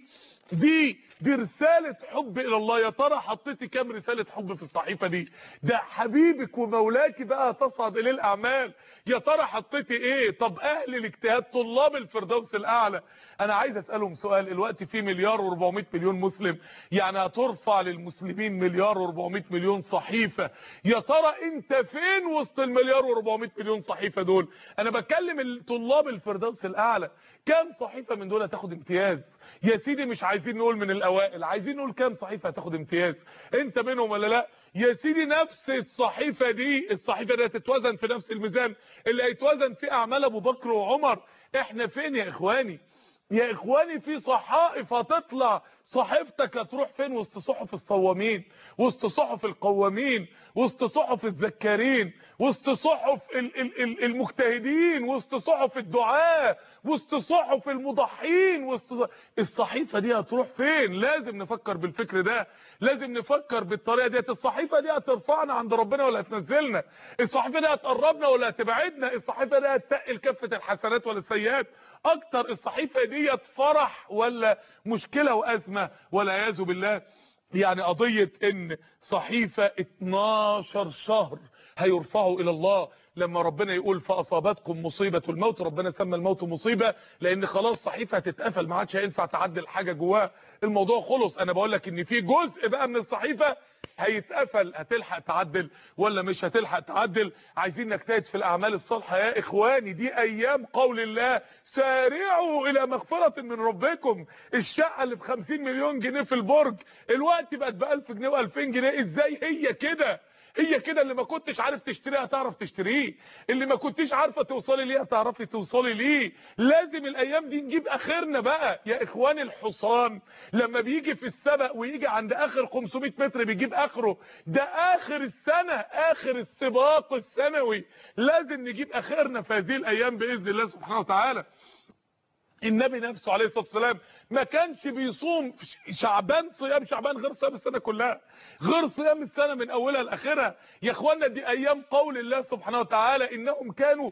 دي دي رسالة حب الى الله. يا ترى حطيتي كام رسالة حب في الصحيفة دي؟ ده حبيبك ومولاك بقى تصعد اليه الاعمال. يا ترى حطيتي ايه؟ طب اهل الاجتهاد طلاب الفردوس الاعلى، انا عايز اسالهم سؤال. الوقت في مليار واربعمائة مليون مسلم، يعني هترفع للمسلمين مليار واربعمائة مليون صحيفة. يا ترى انت فين وسط المليار واربعمائة مليون صحيفة دول؟ انا بكلم طلاب الفردوس الاعلى. كام صحيفة من دول هتاخد امتياز؟ يا سيدي مش عايزين نقول من الاوائل، عايزين نقول كام صحيفة هتاخد امتياز. انت منهم ولا لا؟ يا سيدي نفس الصحيفة دي، الصحيفة دي هتتوزن في نفس الميزان اللي هيتوزن في اعمال ابو بكر وعمر. احنا فين يا اخواني؟ يا اخواني في صحائف هتطلع، صحيفتك هتروح فين وسط صحف الصوامين، وسط صحف القوامين، وسط صحف الذكارين، وسط صحف ال ال ال المجتهدين، وسط صحف الدعاة، وسط صحف المضحين، وسط الصحيفة دي هتروح فين؟ لازم نفكر بالفكر ده، لازم نفكر بالطريقة دي. الصحيفة دي هترفعنا عند ربنا ولا هتنزلنا؟ الصحيفة دي هتقربنا ولا هتبعدنا؟ الصحيفة دي هتتقل كفة الحسنات ولا السيئات اكتر؟ الصحيفة دي فرح ولا مشكلة وازمة والعياذ بالله؟ يعني قضية ان صحيفة اتناشر شهر هيرفعوا الى الله. لما ربنا يقول فاصابتكم مصيبه الموت، ربنا سمى الموت مصيبه لان خلاص صحيفه هتتقفل، ما عادش هينفع تعدل حاجه جواه، الموضوع خلص. انا بقول لك ان في جزء بقى من الصحيفه هيتقفل، هتلحق تعدل ولا مش هتلحق تعدل؟ عايزين نجتهد في الاعمال الصالحه يا اخواني، دي ايام قول الله سارعوا الى مغفره من ربكم. الشقه اللي ب خمسين مليون جنيه في البرج الوقت بقت ب ألف جنيه و2000 جنيه. ازاي هي كده؟ هي كده. اللي ما كنتش عارف تشتريها هتعرف تشتريه، اللي ما كنتش عارفه توصلي ليه هتعرفي توصلي ليه. لازم الايام دي نجيب اخرنا بقى يا اخواني. الحصان لما بيجي في السبق ويجي عند اخر خمسمية متر بيجيب اخره، ده اخر السنه، اخر السباق السنوي. لازم نجيب اخرنا في هذه الايام باذن الله سبحانه وتعالى. النبي نفسه عليه الصلاه والسلام ما كانش بيصوم شعبان صيام شعبان غير صيام السنه كلها، غير صيام السنه من اولها لاخرها. يا اخوانا دي ايام قول الله سبحانه وتعالى انهم كانوا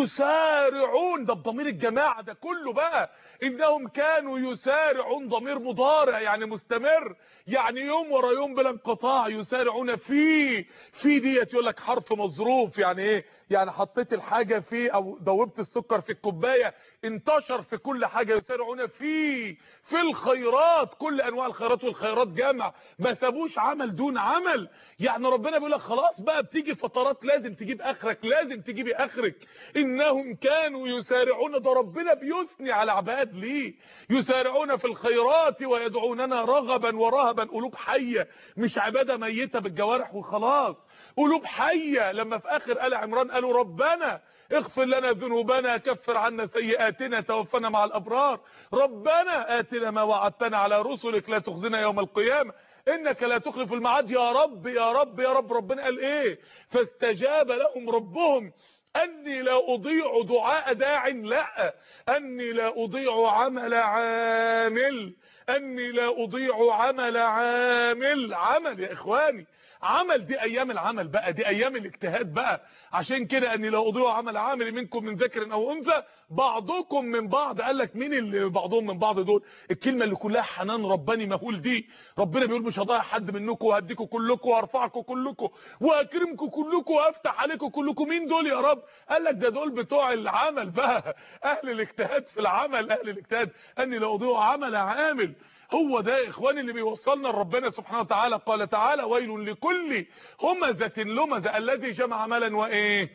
يسارعون، ده بضمير الجماعه ده كله بقى، انهم كانوا يسارعون ضمير مضارع يعني مستمر، يعني يوم ورا يوم بلا انقطاع يسارعون فيه. في ديت يقول لك حرف مظروف، يعني ايه؟ يعني حطيت الحاجه في او دوبت السكر في الكوبايه انتشر في كل حاجه. يسارعون فيه في الخيرات، كل انواع الخيرات، والخيرات جمع، ما سابوش عمل دون عمل. يعني ربنا بيقول لك خلاص بقى بتيجي فترات لازم تجيب اخرك، لازم تجيبي اخرك. انهم كانوا يسارعون، ده ربنا بيثني على عباد ليه يسارعون في الخيرات ويدعوننا رغبا ورهبا. قلوب حيه، مش عباده ميته بالجوارح وخلاص، قلوب حيه. لما في اخر آل عمران قالوا ربنا اغفر لنا ذنوبنا كفر عنا سيئاتنا توفنا مع الابرار، ربنا آتنا ما وعدتنا على رسلك لا تخزنا يوم القيامه انك لا تخلف الميعاد. يا رب يا رب يا رب. ربنا قال ايه؟ فاستجاب لهم ربهم اني لا اضيع دعاء داع، لا اني لا اضيع عمل عامل، اني لا اضيع عمل عامل. عمل يا اخواني، عمل. دي ايام العمل بقى، دي ايام الاجتهاد بقى. عشان كده اني لا اضيع عمل عامل منكم من ذكر او انثى بعضكم من بعض. قال لك مين اللي بعضهم من بعض دول؟ الكلمه اللي كلها حنان رباني مهول دي. ربنا بيقول مش هضيع حد منكم، وهديكم كلكم، وارفعكم كلكم، واكرمكم كلكم، وافتح عليكم كلكم. مين دول يا رب؟ قال لك ده دول بتوع العمل بقى، اهل الاجتهاد في العمل، اهل الاجتهاد. اني لا اضيع عمل عامل. هو ده يا اخواني اللي بيوصلنا لربنا سبحانه وتعالى. قال تعالى ويل لكل همزة لمزة الذي جمع مالا وايه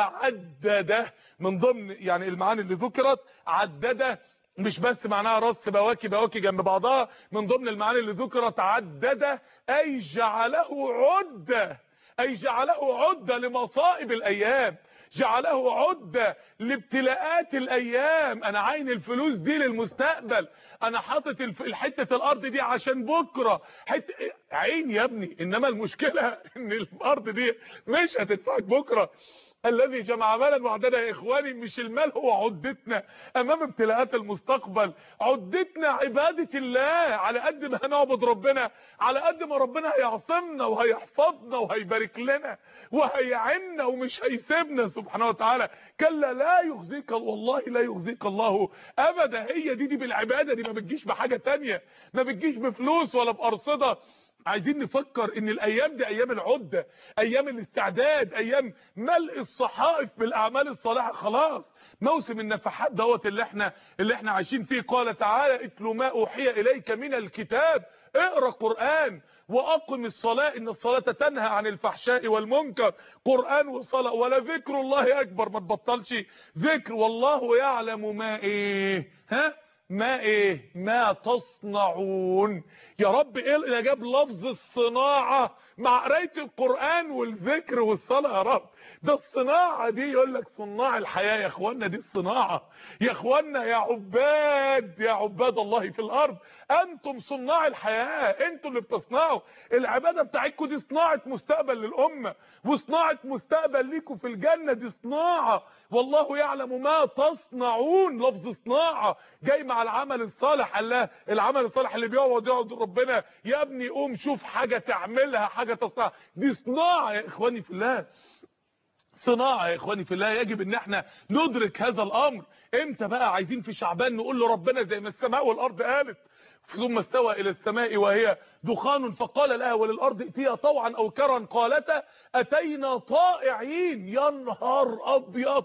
وعدده. من ضمن يعني المعاني اللي ذكرت عدده، مش بس معناها رص بواكي بواكي جنب بعضها، من ضمن المعاني اللي ذكرت عدده اي جعله عده، اي جعله عده لمصائب الايام، جعله عدة لابتلاءات الايام. انا عين الفلوس دي للمستقبل، انا حاطط الحته الارض دي عشان بكره حته عين يا ابني. انما المشكله ان الارض دي مش هتدفعك بكره. الذي جمع مالا وعدده يا اخواني، مش المال هو عدتنا امام ابتلاءات المستقبل، عدتنا عباده الله. على قد ما هنعبد ربنا على قد ما ربنا هيعصمنا وهيحفظنا وهيبارك لنا وهيعنا ومش هيسيبنا سبحانه وتعالى. كلا لا يخزيك، والله لا يخزيك الله ابدا. هي دي دي بالعباده دي، ما بتجيش بحاجه تانية، ما بتجيش بفلوس ولا بارصده. عايزين نفكر ان الايام دي ايام العده، ايام الاستعداد، ايام ملء الصحائف بالاعمال الصالحه. خلاص موسم النفحات دوت اللي احنا اللي احنا عايشين فيه. قال تعالى اتل ما اوحي اليك من الكتاب، اقرا قران واقم الصلاه ان الصلاه تنهى عن الفحشاء والمنكر. قران وصلاه، ولا ذكر الله اكبر، ما تبطلش ذكر. والله يعلم ما ايه ها ما ايه ما تصنعون. يا رب ايه اللي جاب لفظ الصناعه مع قرايه القران والذكر والصلاه يا رب؟ ده الصناعه دي، يقول لك صناع الحياه. يا اخوانا دي الصناعه، يا اخوانا يا عباد، يا عباد الله في الارض، انتم صناع الحياه، انتم اللي بتصنعوا العباده بتاعتكم. دي صناعه مستقبل للامه وصناعه مستقبل ليكم في الجنه، دي صناعه. والله يعلم ما تصنعون، لفظ صناعه جاي مع العمل الصالح. الله العمل الصالح اللي بيقعد يقعد ربنا يا ابني قوم شوف حاجه تعملها، حاجه تصنع. دي صناعه يا اخواني في الله، صناعه يا اخواني في الله. يجب ان احنا ندرك هذا الامر. امتى بقى؟ عايزين في شعبان نقول له ربنا زي ما السماء والارض قالت ثم استوى الى السماء وهي دخان فقال لها وللارض ائتيا طوعا او كرها قالتا اتينا طائعين. يا نهار ابيض،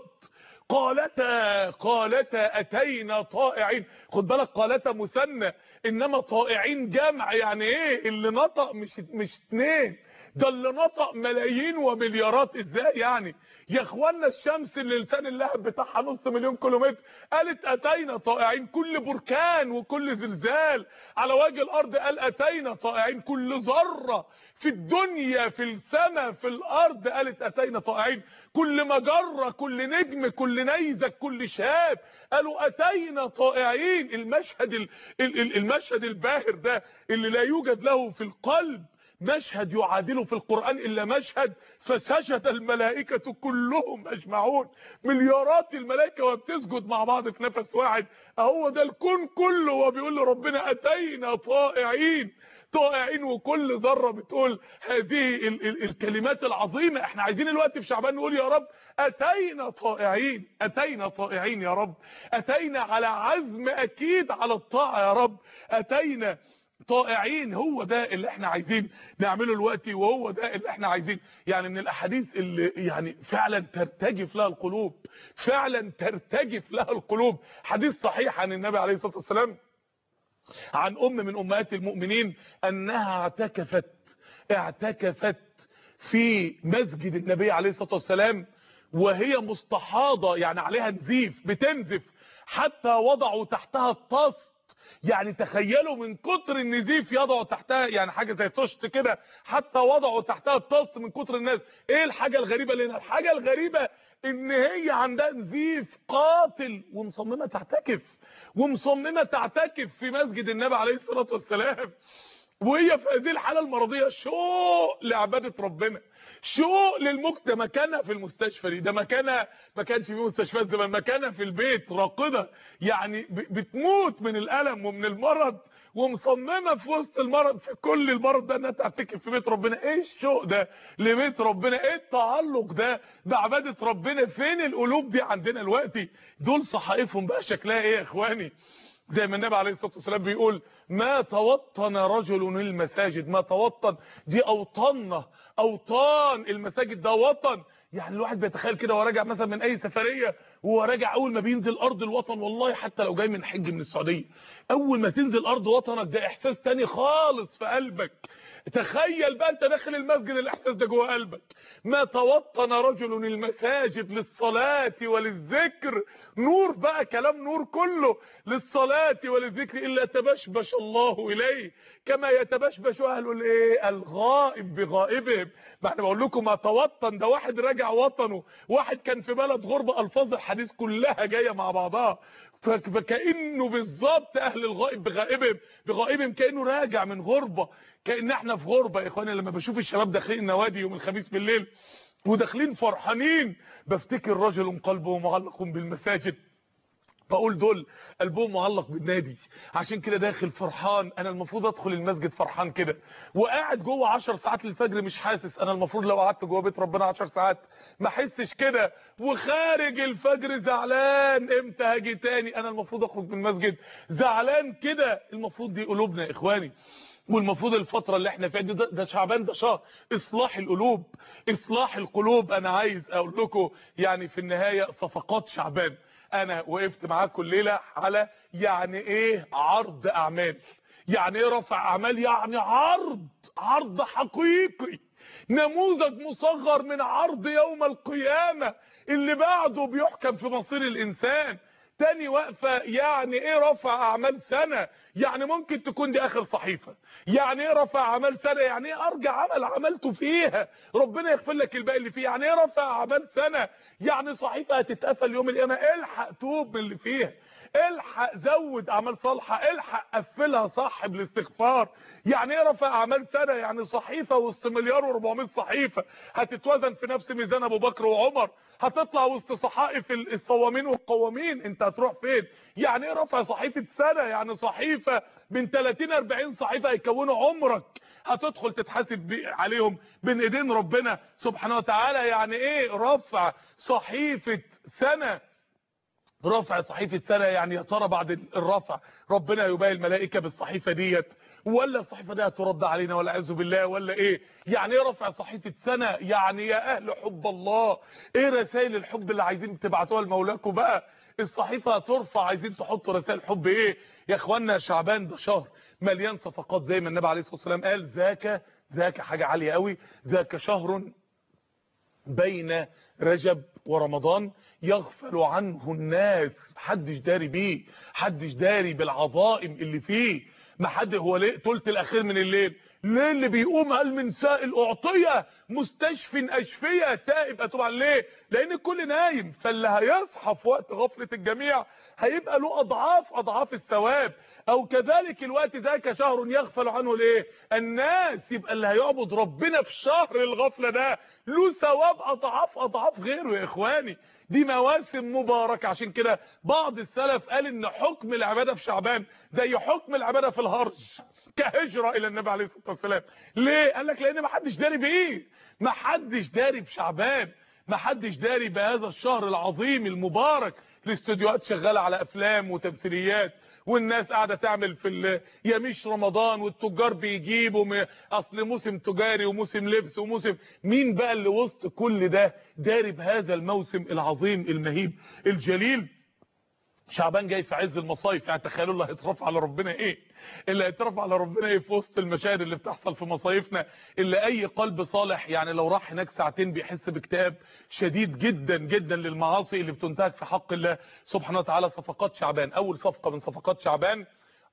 قالتا قالتا اتينا طائعين. خد بالك قالتا مثنى انما طائعين جمع، يعني ايه اللي نطق مش مش اتنين، ده اللي نطق ملايين ومليارات. ازاي يعني يا اخوانا؟ الشمس اللي لسان اللهب بتاعها نص مليون كيلومتر قالت اتينا طائعين. كل بركان وكل زلزال على وجه الارض قال اتينا طائعين. كل ذره في الدنيا في السماء في الارض قالت اتينا طائعين. كل مجره كل نجم كل نيزك كل شاب قالوا اتينا طائعين. المشهد المشهد الباهر ده اللي لا يوجد له في القلب مشهد يعادله في القرآن إلا مشهد فسجد الملائكة كلهم أجمعون. مليارات الملائكة وبتسجد مع بعض في نفس واحد. اهو ده الكون كله وبيقول لربنا أتينا طائعين طائعين. وكل ذرة بتقول هذه ال ال الكلمات العظيمة. احنا عايزين الوقت في شعبان نقول يا رب أتينا طائعين أتينا طائعين يا رب. أتينا على عزم أكيد على الطاعة يا رب. أتينا طائعين. هو ده اللي احنا عايزين نعمله دلوقتي، وهو ده اللي احنا عايزين يعني من الاحاديث اللي يعني فعلا ترتجف لها القلوب، فعلا ترتجف لها القلوب. حديث صحيح عن النبي عليه الصلاة والسلام عن ام من امهات المؤمنين انها اعتكفت اعتكفت في مسجد النبي عليه الصلاة والسلام وهي مستحاضة، يعني عليها نزيف بتنزف، حتى وضعوا تحتها الطاس. يعني تخيلوا من كتر النزيف يضعوا تحتها يعني حاجه زي طشت كده، حتى وضعوا تحتها الطاس من كتر الناس. ايه الحاجه الغريبه اللي هنا؟ الحاجه الغريبه ان هي عندها نزيف قاتل ومصممه تعتكف ومصممه تعتكف في مسجد النبي عليه الصلاه والسلام، وهي في هذه الحاله المرضيه. شوق لعباده ربنا، شوق للمكت. ده مكانها في المستشفى دي، ده مكانها ما كانش في مستشفيات زمان، مكانها في البيت راقده، يعني بتموت من الالم ومن المرض ومصممه في وسط المرض في كل المرض ده انها تعتكف في بيت ربنا. ايه الشوق ده لبيت ربنا؟ ايه التعلق ده بعباده ربنا؟ فين القلوب دي عندنا دلوقتي؟ دول صحائفهم بقى شكلها ايه يا اخواني؟ زي ما النبي عليه الصلاه والسلام بيقول ما توطن رجل المساجد. ما توطن دي اوطاننا، اوطان المساجد ده وطن. يعني الواحد بيتخيل كده وهو راجع مثلا من اي سفريه، وهو راجع اول ما بينزل ارض الوطن، والله حتى لو جاي من حج من السعوديه، اول ما تنزل ارض وطنك ده احساس تاني خالص في قلبك. تخيل بقى انت داخل المسجد الاحساس ده جوه قلبك. ما توطن رجل المساجد للصلاه وللذكر، نور بقى كلام نور كله، للصلاه وللذكر الا تبشبش الله اليه كما يتبشبش اهل الايه الغائب بغائبهم. ما احنا بقول لكم ما توطن ده واحد راجع وطنه، واحد كان في بلد غربه. الفاظ الحديث كلها جايه مع بعضها، فكانه بالظبط اهل الغائب بغائبهم بغائبهم كانه راجع من غربه، كأن احنا في غربة يا اخواني. لما بشوف الشباب داخلين النوادي يوم الخميس بالليل وداخلين فرحانين، بفتكر رجل قلبه معلق بالمساجد، بقول دول قلبهم معلق بالنادي، عشان كده داخل فرحان. انا المفروض ادخل المسجد فرحان كده، وقاعد جوه عشر ساعات للفجر مش حاسس. انا المفروض لو قعدت جوه بيت ربنا عشر ساعات ما احسش كده، وخارج الفجر زعلان امتى هاجي تاني. انا المفروض اخرج من المسجد زعلان كده. المفروض دي قلوبنا يا اخواني، والمفروض الفتره اللي احنا فيها دي ده, ده شعبان ده شهر اصلاح القلوب، اصلاح القلوب. انا عايز اقول لكم يعني في النهايه صفقات شعبان. انا وقفت معاكم الليله على يعني ايه عرض اعمال، يعني ايه رفع اعمال، يعني عرض عرض حقيقي، نموذج مصغر من عرض يوم القيامه اللي بعده بيحكم في مصير الانسان. تاني وقفه يعني ايه رفع اعمال سنه، يعني ممكن تكون دي اخر صحيفه. يعني ايه رفع اعمال سنه، يعني ايه ارجع عمل عملته فيها ربنا يغفر لك الباقي اللي فيه. يعني ايه رفع اعمال سنه، يعني صحيفه هتتقفل يوم القيامه. الحق توب من اللي فيها، الحق زود اعمال صالحه، الحق قفلها صح بالاستغفار. يعني ايه رفع اعمال سنه، يعني صحيفه وسط مليار واربعمائة صحيفه هتتوزن في نفس ميزان ابو بكر وعمر، هتطلع وسط صحائف الصوامين والقوامين. انت هتروح فين؟ يعني ايه رفع صحيفه سنه، يعني صحيفه من ثلاثين اربعين صحيفه هيكونوا عمرك، هتدخل تتحاسب عليهم بين ايدين ربنا سبحانه وتعالى. يعني ايه رفع صحيفه سنه؟ رفع صحيفة سنة، يعني يا ترى بعد الرفع ربنا يباهي الملائكة بالصحيفة ديت، ولا الصحيفة دي هترد علينا والعياذ بالله، ولا ايه؟ يعني ايه رفع صحيفة سنة؟ يعني يا اهل حب الله، ايه رسائل الحب اللي عايزين تبعتوها لمولاكم بقى؟ الصحيفة هترفع، عايزين تحطوا رسائل حب ايه يا اخوانا؟ شعبان ده شهر مليان صفقات زي ما النبي عليه الصلاة والسلام قال، ذاك ذاك حاجة عالية قوي، ذاك شهر بين رجب ورمضان يغفل عنه الناس، محدش داري بيه، محدش داري بالعظائم اللي فيه. ما حد هو ليه تلت الاخير من الليل؟ ليه اللي بيقوم قال من سائل اعطيه، مستشفى اشفيه، تائب اتوب عليه؟ ليه؟ لان الكل نايم، فاللي هيصحى في وقت غفله الجميع هيبقى له اضعاف اضعاف الثواب. او كذلك الوقت ذاك شهر يغفل عنه الايه؟ الناس. يبقى اللي هيعبد ربنا في شهر الغفله ده له ثواب اضعاف اضعاف غيره يا اخواني. دي مواسم مباركه. عشان كده بعض السلف قال ان حكم العباده في شعبان زي حكم العباده في الهرج، كهجره الى النبي عليه الصلاه والسلام. ليه؟ قال لك لان ما حدش داري بايه، ما حدش داري بشعبان، ما حدش داري بهذا الشهر العظيم المبارك. الاستوديوهات شغاله على افلام وتمثيليات، والناس قاعده تعمل في يميش رمضان، والتجار بيجيبوا م... اصل موسم تجاري وموسم لبس وموسم. مين بقى اللي وسط كل ده داري بهذا الموسم العظيم المهيب الجليل؟ شعبان جاي في عز المصايف، يعني تخيلوا اللي هيترفع على ربنا ايه، اللي هيترفع على ربنا ايه في وسط المشاهد اللي بتحصل في مصايفنا، اللي اي قلب صالح يعني لو راح هناك ساعتين بيحس باكتئاب شديد جدا جدا للمعاصي اللي بتنتهك في حق الله سبحانه وتعالى. صفقات شعبان، اول صفقة من صفقات شعبان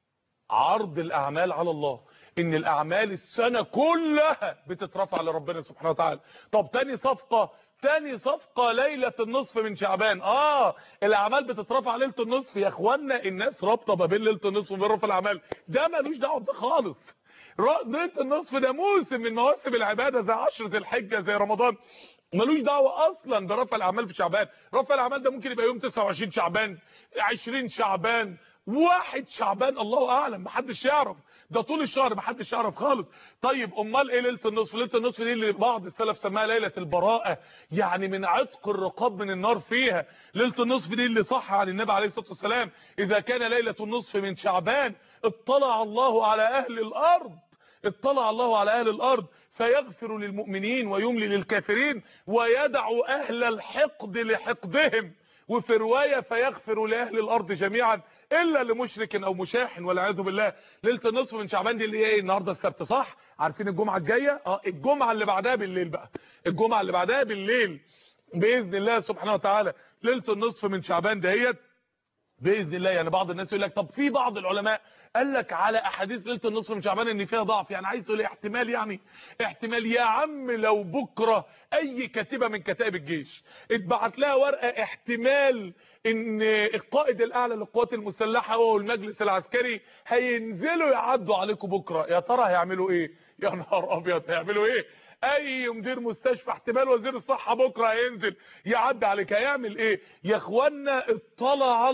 عرض الاعمال على الله، ان الاعمال السنة كلها بتترفع لربنا سبحانه وتعالى. طب تاني صفقة، تاني صفقة ليلة النصف من شعبان. اه الاعمال بتترفع ليلة النصف يا اخوانا. الناس رابطة ما بين ليلة النصف وبين رفع الاعمال، ده ملوش دعوة بده خالص. ليلة النصف ده موسم من مواسم العبادة زي عشرة الحجة زي رمضان، ملوش دعوة اصلا برفع الاعمال في شعبان. رفع الاعمال ده ممكن يبقى يوم تسعة وعشرين شعبان، عشرين شعبان، واحد شعبان، الله اعلم، محدش يعرف، ده طول الشهر محدش يعرف خالص. طيب امال ايه ليله النصف؟ ليله النصف دي اللي بعض السلف سماها ليله البراءه، يعني من عتق الرقاب من النار فيها. ليله النصف دي اللي صح عن النبي عليه الصلاه والسلام، اذا كان ليله النصف من شعبان اطلع الله على اهل الارض، اطلع الله على اهل الارض فيغفر للمؤمنين ويملي للكافرين ويدع اهل الحقد لحقدهم. وفي روايه فيغفر لاهل الارض جميعا الا لمشرك او مشاحن والعياذ بالله. ليله النصف من شعبان دي اللي هي ايه؟ النهارده السبت صح؟ عارفين الجمعه الجايه؟ اه الجمعه اللي بعدها بالليل بقى، الجمعه اللي بعدها بالليل باذن الله سبحانه وتعالى ليله النصف من شعبان دهيت باذن الله. يعني بعض الناس يقول لك، طب في بعض العلماء قال لك على احاديث ليله النصف من شعبان ان فيها ضعف، يعني عايز يقول احتمال، يعني احتمال. يا عم لو بكره اي كاتبه من كتائب الجيش اتبعت لها ورقه احتمال ان القائد الاعلى للقوات المسلحه والمجلس العسكري هينزلوا يعدوا عليكم بكره، يا ترى هيعملوا ايه؟ يا نهار ابيض، هيعملوا ايه؟ اي مدير مستشفى احتمال وزير الصحة بكرة هينزل يعدي عليك، هيعمل ايه يا اخوانا؟ اطلع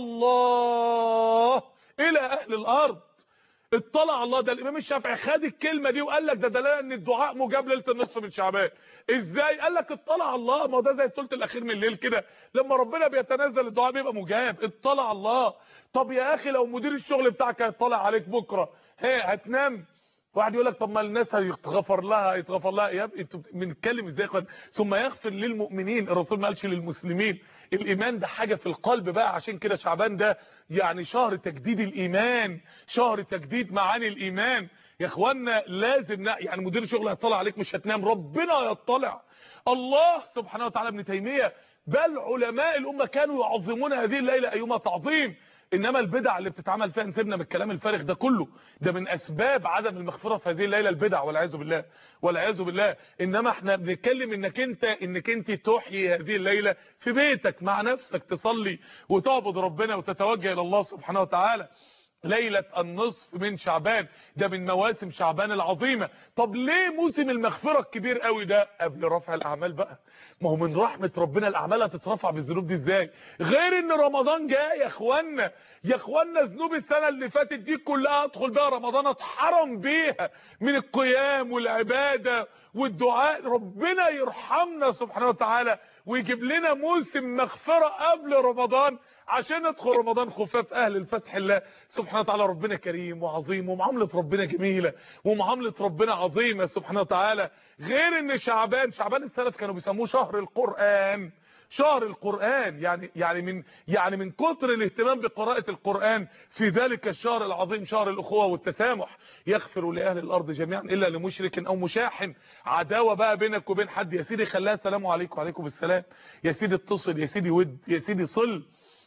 الله الى اهل الارض، اطلع الله. ده الامام الشافعي خد الكلمة دي وقال لك ده دلاله ان الدعاء مجاب ليله النصف من شعبان. ازاي؟ قال لك اطلع الله، ما هو ده زي الثلث الاخير من الليل كده، لما ربنا بيتنزل الدعاء بيبقى مجاب. اطلع الله. طب يا اخي لو مدير الشغل بتاعك هيطلع عليك بكرة، هي هتنام؟ واحد يقول لك طب ما الناس هيتغفر لها، هيتغفر لها. يا ابني انتوا بنتكلم ازاي؟ ثم يغفر للمؤمنين، الرسول ما قالش للمسلمين. الايمان ده حاجه في القلب بقى. عشان كده شعبان ده يعني شهر تجديد الايمان، شهر تجديد معاني الايمان يا اخوانا. لازم يعني مدير شغل هيطلع عليك مش هتنام، ربنا يطلع. الله سبحانه وتعالى. ابن تيميه بل علماء الامه كانوا يعظمون هذه الليله ايما تعظيم. انما البدع اللي بتتعمل فيها، نسيبنا من الكلام الفارغ ده كله، ده من اسباب عدم المغفره في هذه الليله البدع والعياذ بالله والعياذ بالله. انما احنا بنتكلم انك انت انك انت تحيي هذه الليله في بيتك مع نفسك، تصلي وتعبد ربنا وتتوجه الى الله سبحانه وتعالى. ليلة النصف من شعبان ده من مواسم شعبان العظيمة. طب ليه موسم المغفرة الكبير قوي ده قبل رفع الاعمال بقى؟ ما هو من رحمة ربنا الاعمال هتترفع بالذنوب دي ازاي غير ان رمضان جاي يا اخوانا؟ يا اخوانا ذنوب السنة اللي فاتت دي كلها ادخل بها رمضان اتحرم بيها من القيام والعبادة والدعاء. ربنا يرحمنا سبحانه وتعالى ويجيب لنا موسم مغفرة قبل رمضان عشان ندخل رمضان خفاف اهل الفتح الله سبحانه وتعالى. ربنا كريم وعظيم، ومعامله ربنا جميله، ومعامله ربنا عظيمه سبحانه وتعالى. غير ان شعبان شعبان السلف كانوا بيسموه شهر القرآن، شهر القرآن. يعني يعني من يعني من كتر الاهتمام بقراءة القرآن في ذلك الشهر العظيم، شهر الأخوة والتسامح. يغفر لأهل الأرض جميعا إلا لمشرك أو مشاحن. عداوة بقى بينك وبين حد، يا سيدي خلاها سلام عليكم وعليكم السلام، يا سيدي اتصل، يا سيدي ود، يا سيدي صل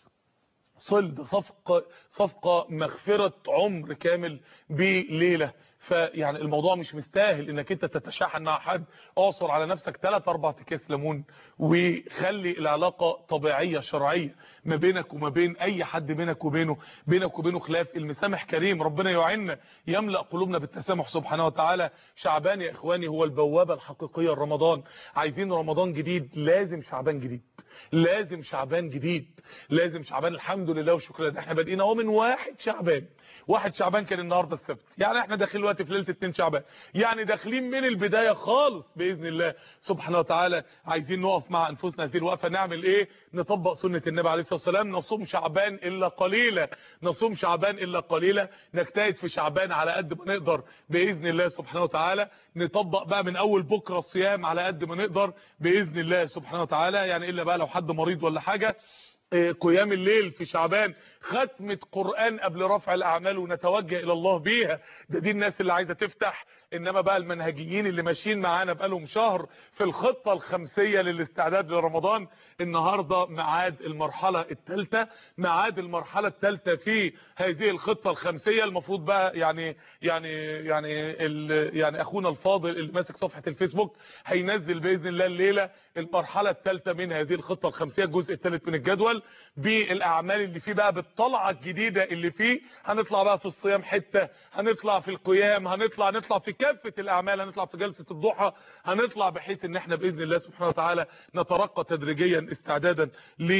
صل. ده صفقة صفقة مغفرة عمر كامل بليلة. فيعني الموضوع مش مستاهل انك انت تتشاحن مع حد. اعصر على نفسك ثلاث اربع اكياس ليمون، وخلي العلاقة طبيعية شرعية ما بينك وما بين اي حد بينك وبينه بينك وبينه خلاف. المسامح كريم، ربنا يعيننا يملأ قلوبنا بالتسامح سبحانه وتعالى. شعبان يا اخواني هو البوابة الحقيقية لرمضان. عايزين رمضان جديد، لازم شعبان جديد، لازم شعبان جديد، لازم شعبان. الحمد لله وشكرا لله احنا بادئين اهو من واحد شعبان. واحد شعبان كان النهارده السبت، يعني احنا داخلين دلوقتي في ليله اتنين شعبان، يعني داخلين من البدايه خالص باذن الله سبحانه وتعالى. عايزين نقف مع انفسنا هذه الوقفه. نعمل ايه؟ نطبق سنه النبي عليه الصلاه والسلام. نصوم شعبان الا قليلا، نصوم شعبان الا قليلا. نجتهد في شعبان على قد ما نقدر باذن الله سبحانه وتعالى. نطبق بقى من اول بكره الصيام على قد ما نقدر باذن الله سبحانه وتعالى. يعني الا بقى لو حد مريض ولا حاجه، قيام الليل في شعبان، ختمة قرآن قبل رفع الأعمال ونتوجه إلى الله بيها. ده دي الناس اللي عايزة تفتح. إنما بقى المنهجيين اللي ماشيين معانا بقالهم شهر في الخطة الخمسية للاستعداد لرمضان، النهاردة معاد المرحلة الثالثة، معاد المرحلة الثالثة في هذه الخطة الخمسية. المفروض بقى يعني يعني يعني يعني أخونا الفاضل اللي ماسك صفحة الفيسبوك هينزل بإذن الله الليلة المرحلة الثالثة من هذه الخطة الخمسية، الجزء الثالث من الجدول بالاعمال اللي فيه بقى، بالطلعه الجديده اللي فيه. هنطلع بقى في الصيام حته، هنطلع في القيام، هنطلع نطلع في كافه الاعمال، هنطلع في جلسه الضحى، هنطلع بحيث ان احنا باذن الله سبحانه وتعالى نترقى تدريجيا استعدادا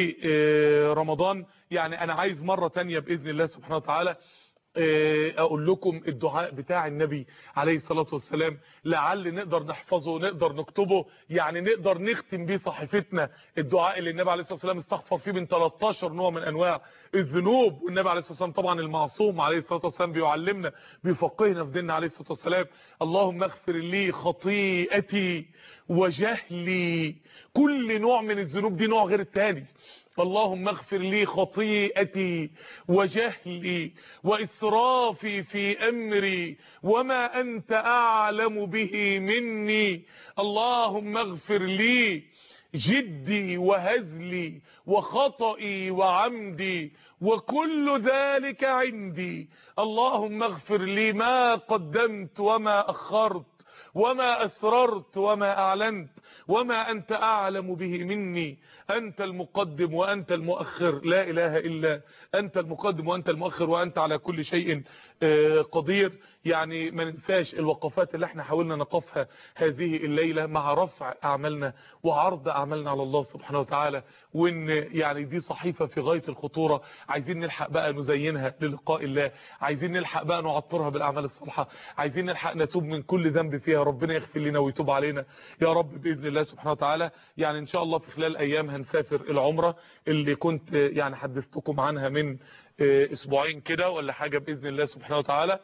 لرمضان. يعني انا عايز مره تانية باذن الله سبحانه وتعالى اقول لكم الدعاء بتاع النبي عليه الصلاة والسلام، لعل نقدر نحفظه، نقدر نكتبه، يعني نقدر نختم بيه صحيفتنا. الدعاء اللي النبي عليه الصلاة والسلام استغفر فيه من تلتاشر نوع من انواع الذنوب. والنبي عليه الصلاة والسلام طبعا المعصوم عليه الصلاة والسلام بيعلمنا، بيفقهنا في ديننا عليه الصلاة والسلام. اللهم اغفر لي خطيئتي وجهلي. كل نوع من الذنوب دي نوع غير التاني. اللهم اغفر لي خطيئتي وجهلي وإسرافي في أمري وما أنت أعلم به مني. اللهم اغفر لي جدي وهزلي وخطئي وعمدي وكل ذلك عندي. اللهم اغفر لي ما قدمت وما أخرت وما أسررت وما أعلنت وما أنت أعلم به مني. أنت المقدم وأنت المؤخر، لا إله إلا أنت المقدم وأنت المؤخر وأنت على كل شيء قدير. يعني ما ننساش الوقفات اللي احنا حاولنا نقفها هذه الليلة مع رفع أعمالنا وعرض أعمالنا على الله سبحانه وتعالى. وإن يعني دي صحيفة في غاية الخطورة. عايزين نلحق بقى نزينها للقاء الله، عايزين نلحق بقى نعطرها بالأعمال الصالحة، عايزين نلحق نتوب من كل ذنب فيها. ربنا يغفر لنا ويتوب علينا يا رب بإذن الله سبحانه وتعالى. يعني إن شاء الله في خلال أيام هنسافر العمرة اللي كنت يعني حدثتكم عنها من اسبوعين كده ولا حاجة بإذن الله سبحانه وتعالى.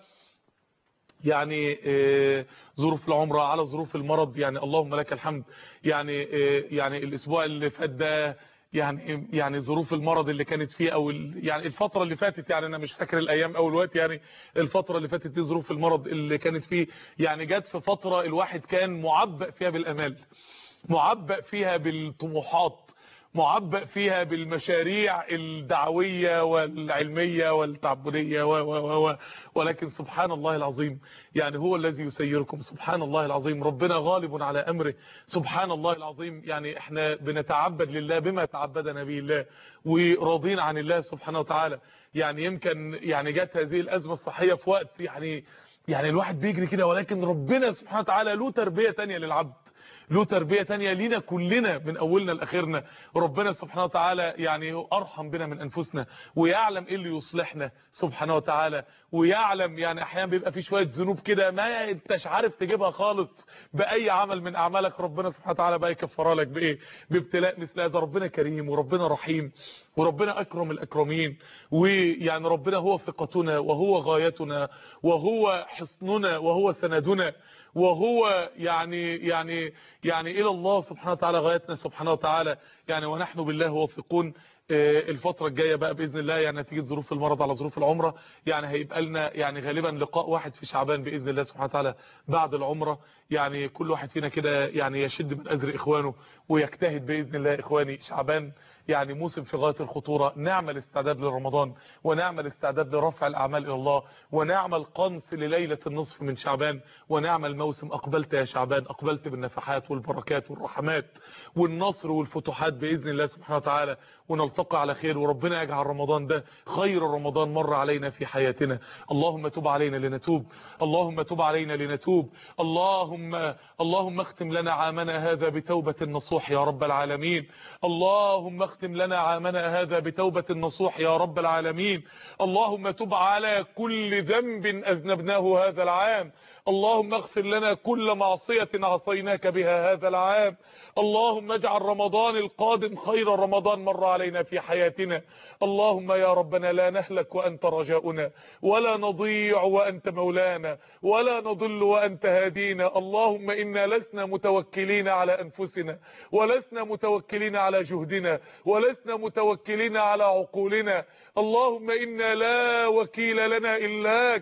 يعني ظروف العمرة على ظروف المرض، يعني اللهم لك الحمد. يعني يعني الاسبوع اللي فات ده يعني يعني ظروف المرض اللي كانت فيه او يعني الفترة اللي فاتت، يعني انا مش فاكر الايام او الوقت، يعني الفترة اللي فاتت دي ظروف المرض اللي كانت فيه يعني جت في فترة الواحد كان معبأ فيها بالامال، معبأ فيها بالطموحات، معبأ فيها بالمشاريع الدعوية والعلمية والتعبدية و و و ولكن سبحان الله العظيم، يعني هو الذي يسيركم. سبحان الله العظيم، ربنا غالب على أمره. سبحان الله العظيم، يعني احنا بنتعبد لله بما تعبدنا به الله وراضين عن الله سبحانه وتعالى. يعني يمكن يعني جت هذه الأزمة الصحية في وقت يعني يعني الواحد بيجري كده، ولكن ربنا سبحانه وتعالى له تربية تانية للعبد، له تربية تانية لينا كلنا من اولنا لاخرنا. ربنا سبحانه وتعالى يعني ارحم بنا من انفسنا، ويعلم ايه اللي يصلحنا سبحانه وتعالى، ويعلم يعني احيانا بيبقى في شوية ذنوب كده ما انتش عارف تجيبها خالص باي عمل من اعمالك، ربنا سبحانه وتعالى بقى يكفرها لك بايه؟ بابتلاء مثل هذا. ربنا كريم وربنا رحيم وربنا اكرم الاكرمين، ويعني ربنا هو ثقتنا وهو غايتنا وهو حصننا وهو سندنا، وهو يعني يعني يعني الى الله سبحانه وتعالى غايتنا سبحانه وتعالى يعني. ونحن بالله واثقون. الفترة الجاية بقى بإذن الله يعني نتيجة ظروف المرض على ظروف العمرة يعني هيبقى لنا يعني غالبا لقاء واحد في شعبان بإذن الله سبحانه وتعالى بعد العمرة. يعني كل واحد فينا كده يعني يشد من أزر إخوانه ويجتهد بإذن الله. إخواني شعبان يعني موسم في غاية الخطورة، نعمل استعداد لرمضان ونعمل استعداد لرفع الأعمال إلى الله ونعمل قنص لليلة النصف من شعبان ونعمل موسم أقبلت يا شعبان، أقبلت بالنفحات والبركات والرحمات والنصر والفتوحات بإذن الله سبحانه وتعالى، ونلتقي على خير. وربنا يجعل رمضان ده خير رمضان مر علينا في حياتنا. اللهم تب علينا لنتوب، اللهم تب علينا لنتوب، اللهم اللهم اختم لنا عامنا هذا بتوبة نصوح يا رب العالمين، اللهم اختم لنا عامنا هذا بتوبة نصوح يا رب العالمين. اللهم تب على كل ذنب أذنبناه هذا العام، اللهم اغفر لنا كل معصية عصيناك بها هذا العام. اللهم اجعل رمضان القادم خير رمضان مر علينا في حياتنا. اللهم يا ربنا لا نهلك وأنت رجاؤنا، ولا نضيع وأنت مولانا، ولا نضل وأنت هادينا. اللهم إنا لسنا متوكلين على أنفسنا، ولسنا متوكلين على جهدنا، ولسنا متوكلين على عقولنا. اللهم إنا لا وكيل لنا إلاك،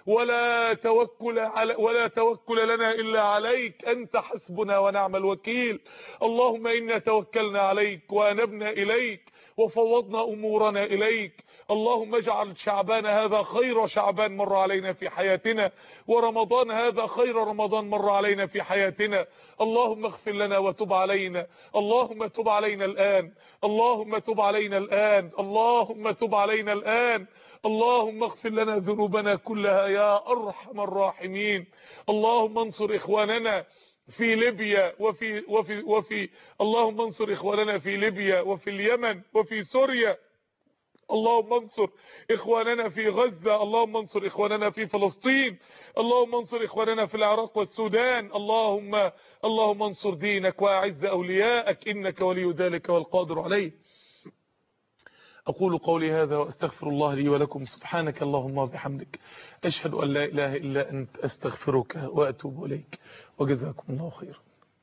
ولا توكل على ولا توكل لنا إلا عليك، أنت حسبنا ونعم الوكيل. اللهم إنا توكلنا عليك وأنبنا إليك وفوضنا أمورنا إليك. اللهم اجعل شعبان هذا خير شعبان مر علينا في حياتنا، ورمضان هذا خير رمضان مر علينا في حياتنا. اللهم اغفر لنا وتب علينا، اللهم تب علينا الآن، اللهم تب علينا الآن، اللهم تب علينا الآن. اللهم اغفر لنا ذنوبنا كلها يا أرحم الراحمين. اللهم انصر إخواننا في ليبيا وفي وفي وفي اللهم انصر إخواننا في ليبيا وفي اليمن وفي سوريا. اللهم انصر إخواننا في غزة، اللهم انصر إخواننا في فلسطين، اللهم انصر إخواننا في العراق والسودان. اللهم اللهم انصر دينك وأعز أولياءك، إنك ولي ذلك والقادر عليه. أقول قولي هذا وأستغفر الله لي ولكم. سبحانك اللهم وبحمدك، أشهد أن لا إله إلا أنت، أستغفرك وأتوب إليك، وجزاكم الله خيرا.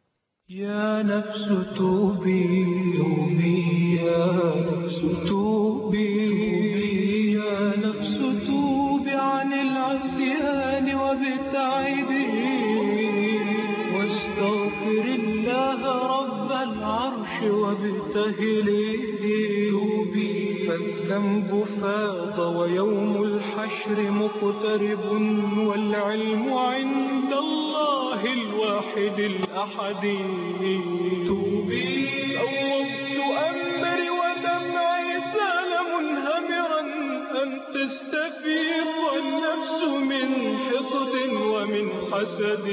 يا نفس توبي توبي يا نفس توبي يا نفس توبي عن العصيان وابتعدي واستغفر الله رب العرش وابتهلي. توبي فالذنب فاض ويوم الحشر مقترب والعلم عند الله الواحد الأحد. توبي فوضت أمري ودمعي سال منهمرا أن تستفيق النفس من حقد ومن حسد.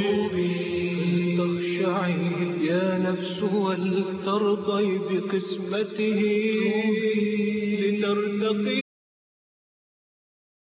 فلتخشعي يا نفس ولترضي بقسمته لترتقي